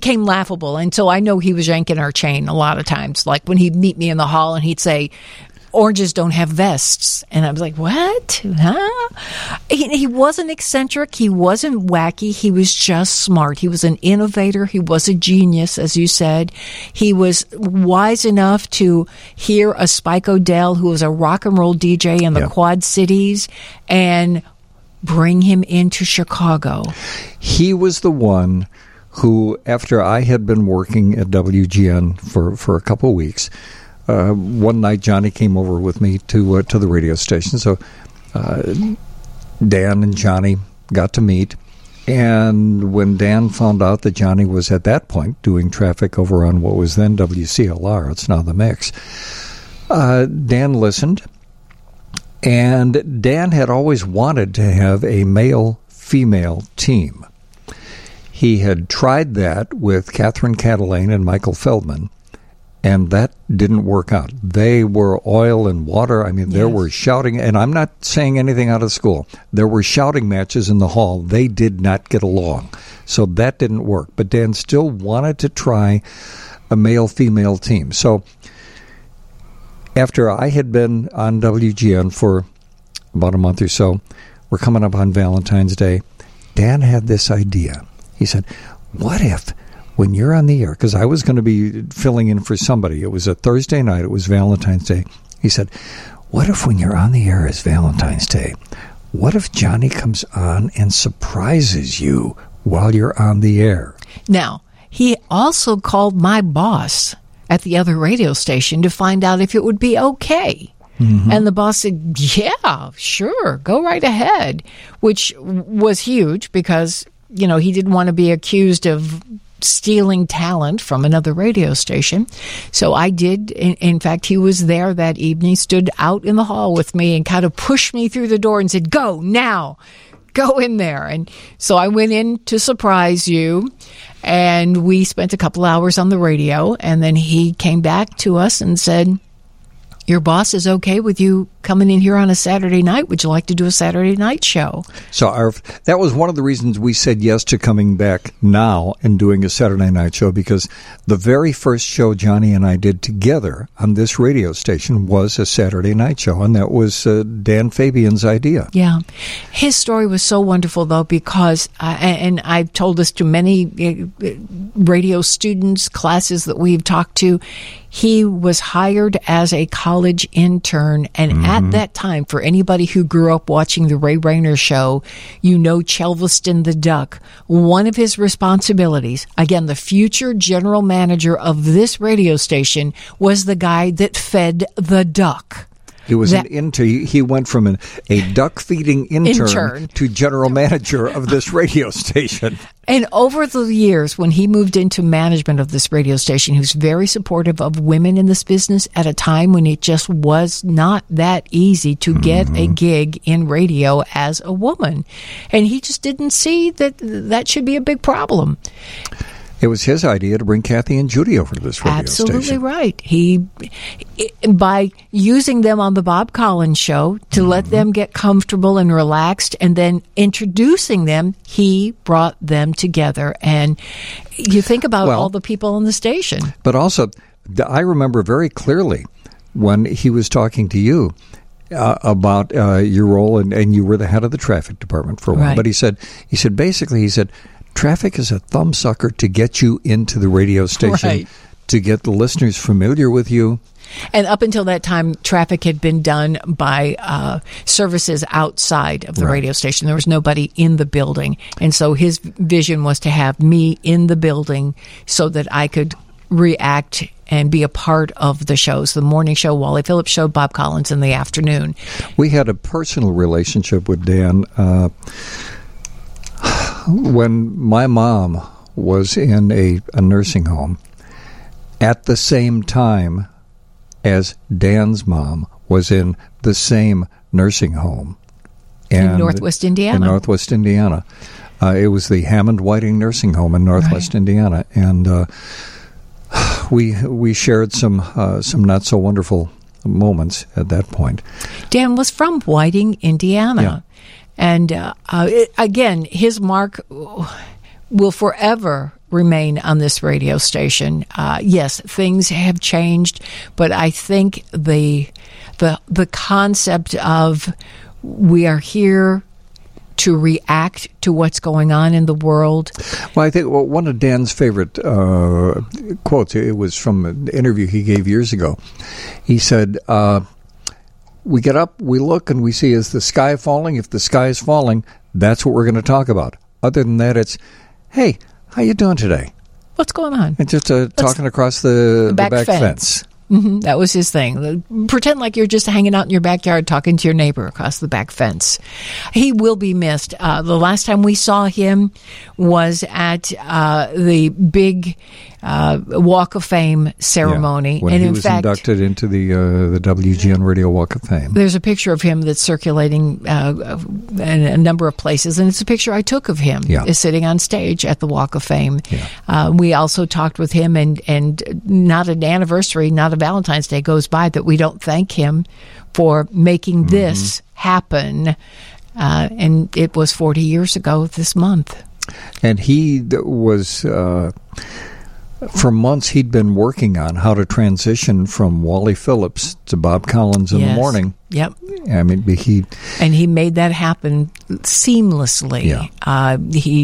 laughable. And so I know he was yanking our chain a lot of times. Like when he'd meet me in the hall and he'd say, oranges don't have vests. And I was like, what? Huh? He wasn't eccentric. He wasn't wacky. He was just smart. He was an innovator. He was a genius, as you said. He was wise enough to hear a Spike O'Dell, who was a rock and roll DJ in the Quad Cities, and bring him into Chicago. He was the one who, after I had been working at WGN for a couple of weeks, one night Johnny came over with me to the radio station. So Dan and Johnny got to meet. And when Dan found out that Johnny was at that point doing traffic over on what was then WCLR, it's now The Mix, Dan listened. And Dan had always wanted to have a male-female team. He had tried that with Catherine Catalane and Michael Feldman, and that didn't work out. They were oil and water. I mean, there were shouting, and I'm not saying anything out of school. There were shouting matches in the hall. They did not get along. So that didn't work. But Dan still wanted to try a male-female team. So after I had been on WGN for about a month or so, we're coming up on Valentine's Day, Dan had this idea. He said, what if when you're on the air, because I was going to be filling in for somebody, it was a Thursday night, it was Valentine's Day. He said, what if when you're on the air as Valentine's Day, what if Johnny comes on and surprises you while you're on the air? Now, he also called my boss at the other radio station to find out if it would be okay. Mm-hmm. And the boss said, yeah, sure, go right ahead, which was huge because, you know, he didn't want to be accused of stealing talent from another radio station. So I did. In fact, he was there that evening, stood out in the hall with me and kind of pushed me through the door and said, go now, go in there. And so I went in to surprise you. And we spent a couple hours on the radio, and then he came back to us and said, your boss is okay with you coming in here on a Saturday night. Would you like to do a Saturday night show? So that was one of the reasons we said yes to coming back now and doing a Saturday night show, because the very first show Johnny and I did together on this radio station was a Saturday night show, and that was Dan Fabian's idea. Yeah. His story was so wonderful, though, because, and I've told this to many radio students, classes that we've talked to, he was hired as a college intern, and at that time, for anybody who grew up watching the Ray Rayner show, you know Chelveston the Duck. One of his responsibilities, again, the future general manager of this radio station, was the guy that fed the duck. He was an intern. He went from a duck-feeding intern to general manager of this radio station. And over the years, when he moved into management of this radio station, he was very supportive of women in this business at a time when it just was not that easy to get a gig in radio as a woman. And he just didn't see that should be a big problem. It was his idea to bring Kathy and Judy over to this radio Absolutely station. Right. He, by using them on the Bob Collins show to let them get comfortable and relaxed, and then introducing them, he brought them together. And you think about all the people on the station. But also, I remember very clearly when he was talking to you about your role, and you were the head of the traffic department for a while. Right. But he said, traffic is a thumbsucker to get you into the radio station, to get the listeners familiar with you. And up until that time, traffic had been done by services outside of the radio station. There was nobody in the building. And so his vision was to have me in the building so that I could react and be a part of the shows, the morning show, Wally Phillips show, Bob Collins in the afternoon. We had a personal relationship with Dan. When my mom was in a nursing home, at the same time as Dan's mom was in the same nursing home. In Northwest Indiana. In Northwest Indiana. It was the Hammond Whiting Nursing Home in Northwest Indiana. And we shared some not so wonderful moments at that point. Dan was from Whiting, Indiana. Yeah. And again, his mark will forever remain on this radio station. Yes, things have changed, but I think the concept of we are here to react to what's going on in the world. Well, I think one of Dan's favorite quotes, it was from an interview he gave years ago. He said, we get up, we look, and we see, is the sky falling? If the sky is falling, that's what we're going to talk about. Other than that, it's, hey, how you doing today? What's going on? And just talking across the back fence. Mm-hmm. That was his thing. Pretend like you're just hanging out in your backyard talking to your neighbor across the back fence. He will be missed. The last time we saw him was at the big Walk of Fame ceremony. When he was inducted into the WGN Radio Walk of Fame. There's a picture of him that's circulating in a number of places, and it's a picture I took of him sitting on stage at the Walk of Fame. Yeah. We also talked with him, and not an anniversary, not a Valentine's Day goes by that we don't thank him for making this happen. And it was 40 years ago this month. And he was... for months, he'd been working on how to transition from Wally Phillips to Bob Collins in the morning. Yep. I mean, he made that happen seamlessly. Yeah.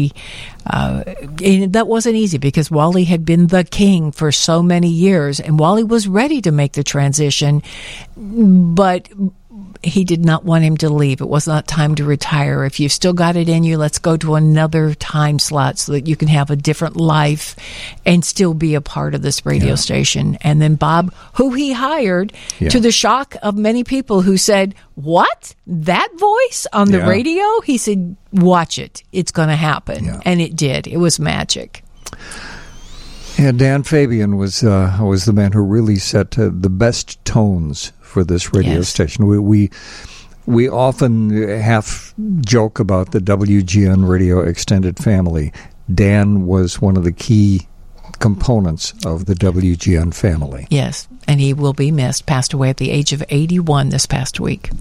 And that wasn't easy because Wally had been the king for so many years, and Wally was ready to make the transition, but he did not want him to leave. It was not time to retire. If you've still got it in you, let's go to another time slot so that you can have a different life and still be a part of this radio station. And then Bob, who he hired, to the shock of many people who said, what? That voice on the radio? He said, watch it. It's going to happen. Yeah. And it did. It was magic. Yeah, Dan Fabian was the man who really set the best tones for this radio station. We often half joke about the WGN Radio extended family. Dan was one of the key components of the WGN family. Yes, and he will be missed. Passed away at the age of 81 this past week.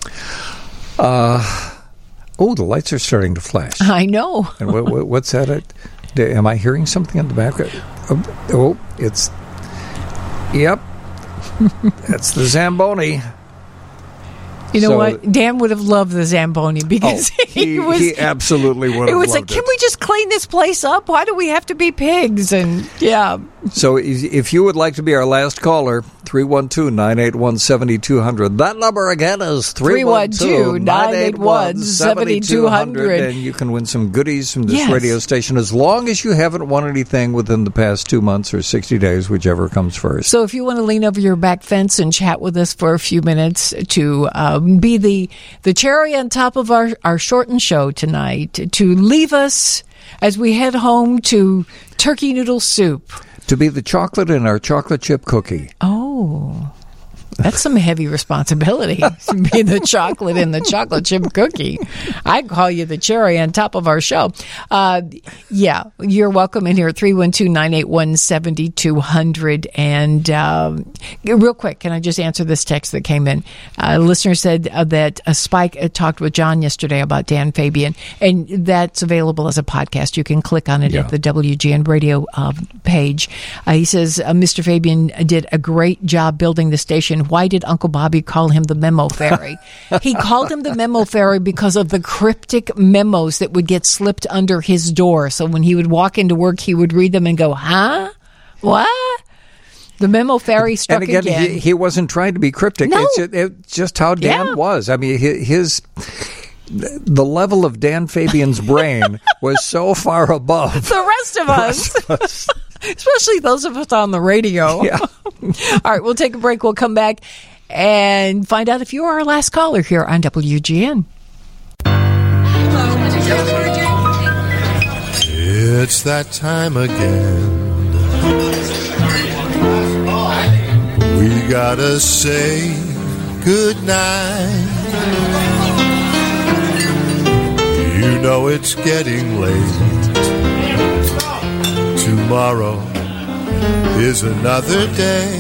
The lights are starting to flash. I know. And what's that? Am I hearing something in the background? It's... Yep. That's the Zamboni. You know what? Dan would have loved the Zamboni because he absolutely would have loved it. It was like, can we just clean this place up? Why do we have to be pigs? And So if you would like to be our last caller, 312-981-7200. That number again is 312-981-7200. And you can win some goodies from this radio station as long as you haven't won anything within the past 2 months or 60 days, whichever comes first. So if you want to lean over your back fence and chat with us for a few minutes to be the cherry on top of our shortened show tonight, to leave us as we head home to turkey noodle soup. To be the chocolate in our chocolate chip cookie. Oh, that's some heavy responsibility to be the chocolate in the chocolate chip cookie. I call you the cherry on top of our show. You're welcome in here at 312-981-7200. And real quick, can I just answer this text that came in? A listener said that Spike talked with John yesterday about Dan Fabian, and that's available as a podcast. You can click on it at the WGN radio page. He says, Mr. Fabian did a great job building the station. Why did Uncle Bobby call him the Memo Fairy? He called him the Memo Fairy because of the cryptic memos that would get slipped under his door. So when he would walk into work, he would read them and go, huh? What? The Memo Fairy struck again. He wasn't trying to be cryptic. No. It's just how Dan was. I mean, the level of Dan Fabian's brain was so far above the rest of us. Especially those of us on the radio. Yeah. All right, we'll take a break. We'll come back and find out if you are our last caller here on WGN. It's that time again. We gotta say goodnight. You know it's getting late. Tomorrow is another day,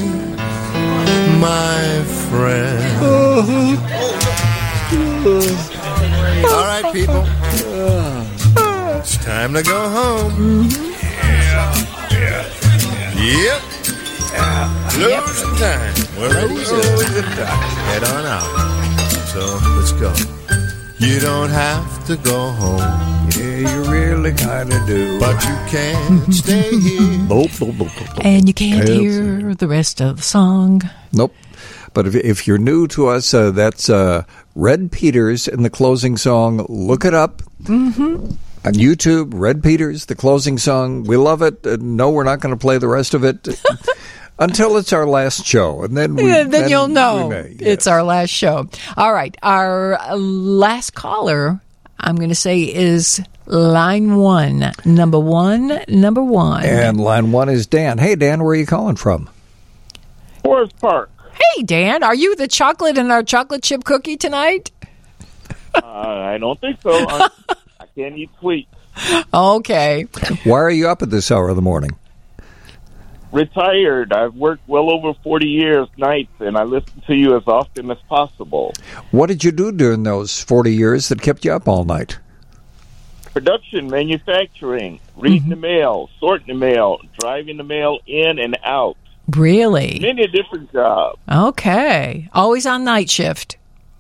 my friend. All right, people. It's time to go home. Yeah. Yep. Losing time. We're losing time. Head on out. So let's go. You don't have to go home. Yeah, you really kind of do. But you can't stay here. Nope. And you can't hear the rest of the song. Nope. But if you're new to us, that's Red Peters in the closing song. Look it up. Mm-hmm. On YouTube, Red Peters, the closing song. We love it. No, we're not going to play the rest of it until it's our last show. And then then you'll know yes. It's our last show. All right. Our last caller, I'm going to say, is line 1. Number one. And line 1 is Dan. Hey, Dan, where are you calling from? Forest Park. Hey, Dan, are you the chocolate in our chocolate chip cookie tonight? I don't think so. I can't eat sweet. Okay. Why are you up at this hour of the morning? Retired. I've worked well over 40 years nights, and I listen to you as often as possible. What did you do during those 40 years that kept you up all night? Production, manufacturing, reading the mail, sorting the mail, driving the mail in and out. Really? Many different jobs. Okay. Always on night shift.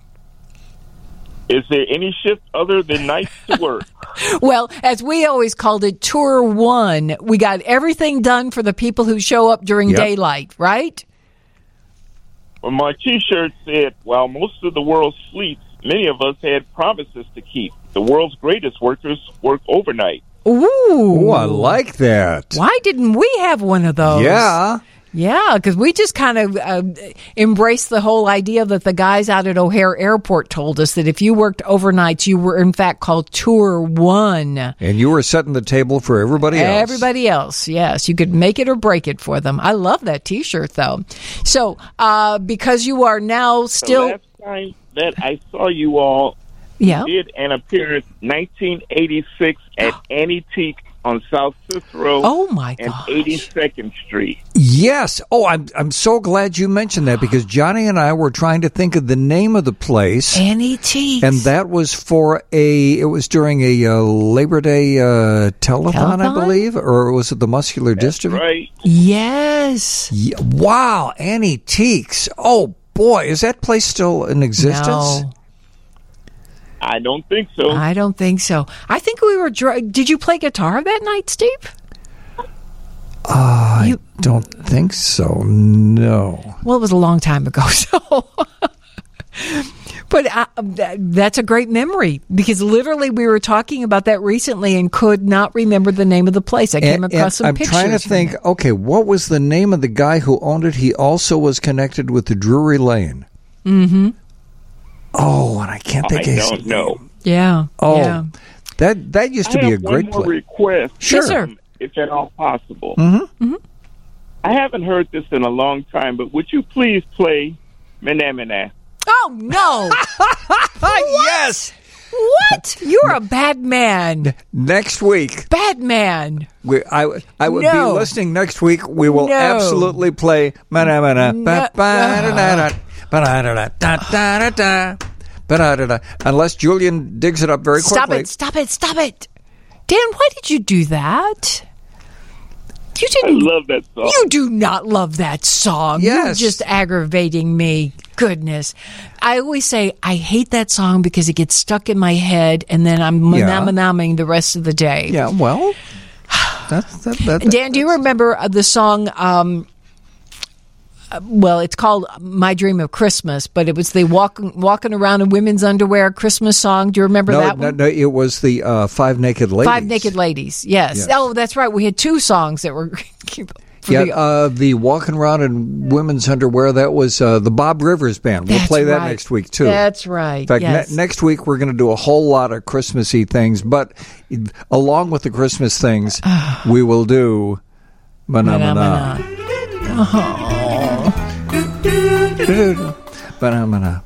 Is there any shift other than nights to work? Well, as we always called it, Tour 1. We got everything done for the people who show up during daylight, right? Well, my T-shirt said, while most of the world sleeps, many of us had promises to keep. The world's greatest workers work overnight. Ooh. I like that. Why didn't we have one of those? Yeah. Yeah, because we just kind of embraced the whole idea that the guys out at O'Hare Airport told us that if you worked overnights, you were in fact called Tour 1. And you were setting the table for everybody else. Everybody else, yes. You could make it or break it for them. I love that T-shirt, though. So, because you are now still... The last time that I saw you all did an appearance 1986 at Antique on South Cicero and 82nd Street. Yes. Oh, I'm so glad you mentioned that because Johnny and I were trying to think of the name of the place. Annie-Teaks. And that was it was during a Labor Day telethon, I believe, or was it the Muscular Dystrophy? Right. Yes. Yeah, wow, Annie-Teaks. Oh, boy, is that place still in existence? No. I don't think so. I don't think so. I think we were... Did you play guitar that night, Steve? I don't think so, no. Well, it was a long time ago, so... But that's a great memory because literally we were talking about that recently and could not remember the name of the place. I came across some pictures. I'm trying to think, okay, what was the name of the guy who owned it? He also was connected with the Drury Lane. Mm-hmm. Oh, and I can't think of his name. I don't know. Yeah. Oh, yeah. That used to be a great place. I have one more request. Sure. Yes, sir. If at all possible. Mm-hmm. Mm-hmm. I haven't heard this in a long time, but would you please play Menemene? Oh, no. Yes. What? You're a bad man. Next week. Bad man. I would be listening next week. We will absolutely play unless Julian digs it up very quickly. Stop it. Dan, why did you do that? You didn't. I love that song. You do not love that song. Yes. You're just aggravating me. Goodness. I always say I hate that song because it gets stuck in my head and then I'm manaming the rest of the day. Yeah, well, Dan, do you remember the song... well, it's called My Dream of Christmas, but it was the walking around in women's underwear Christmas song. Do you remember that one? No, it was the Five Naked Ladies. Five Naked Ladies, yes. Oh, that's right. We had two songs that were... the walking around in women's underwear, that was the Bob Rivers Band. We'll play that next week, too. That's right. In fact, next week we're going to do a whole lot of Christmassy things, but along with the Christmas things, we will do Mana. Phenomena.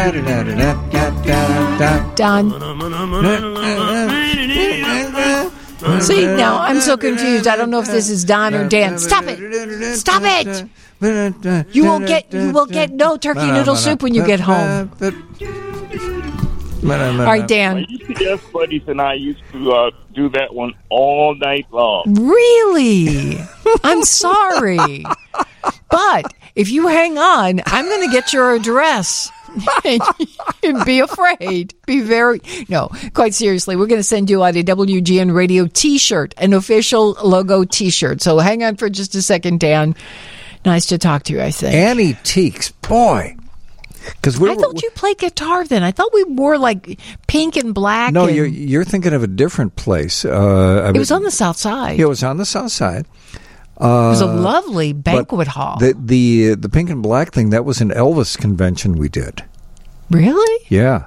Done. See, now I'm so confused. I don't know if this is Don or Dan. Stop it! Stop it! You will get no turkey noodle soup when you get home. All right, Dan. My UPS buddies and I used to do that one all night long. Really? I'm sorry. But if you hang on, I'm going to get your address. And be afraid. No, quite seriously, we're going to send you out a WGN Radio T-shirt, an official logo T-shirt. So hang on for just a second, Dan. Nice to talk to you, I think. Annie Teeks, boy. I thought you played guitar then. I thought we wore like pink and black. No, you're thinking of a different place. It was on the South Side. It was on the South Side. It was a lovely banquet hall. The pink and black thing, that was an Elvis convention we did. Really? Yeah.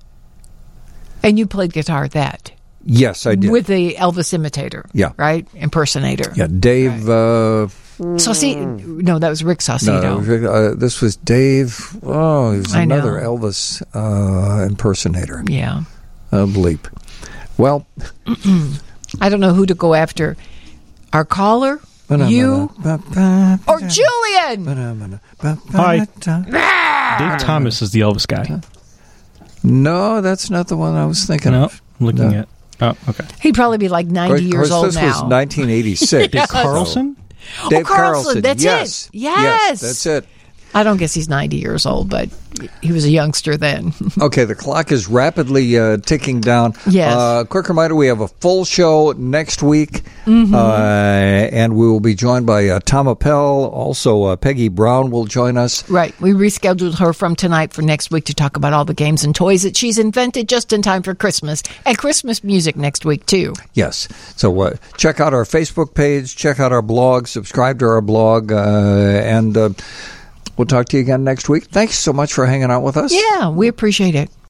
And you played guitar at that? Yes, I did. With the Elvis imitator. Yeah. Right? Impersonator. Yeah, Dave... Right. No, that was Rick Saucedo. No, this was Dave. Oh, he was another Elvis impersonator. Yeah. Bleep. Well... I don't know who to go after. Our caller... You or Julian? Hi. Dave Thomas is the Elvis guy. No, that's not the one I was thinking of. I'm looking at. Oh, okay. He'd probably be like 90 years old this now. This was 1986. Dave Carlson? Dave Carlson. That's it. Yes, that's it. I don't guess he's 90 years old, but he was a youngster then. Okay, the clock is rapidly ticking down. Yes. Quick reminder, we have a full show next week, and we will be joined by Tom Appel. Also, Peggy Brown will join us. Right. We rescheduled her from tonight for next week to talk about all the games and toys that she's invented just in time for Christmas, and Christmas music next week, too. Yes. So check out our Facebook page, check out our blog, subscribe to our blog, and... we'll talk to you again next week. Thanks so much for hanging out with us. Yeah, we appreciate it.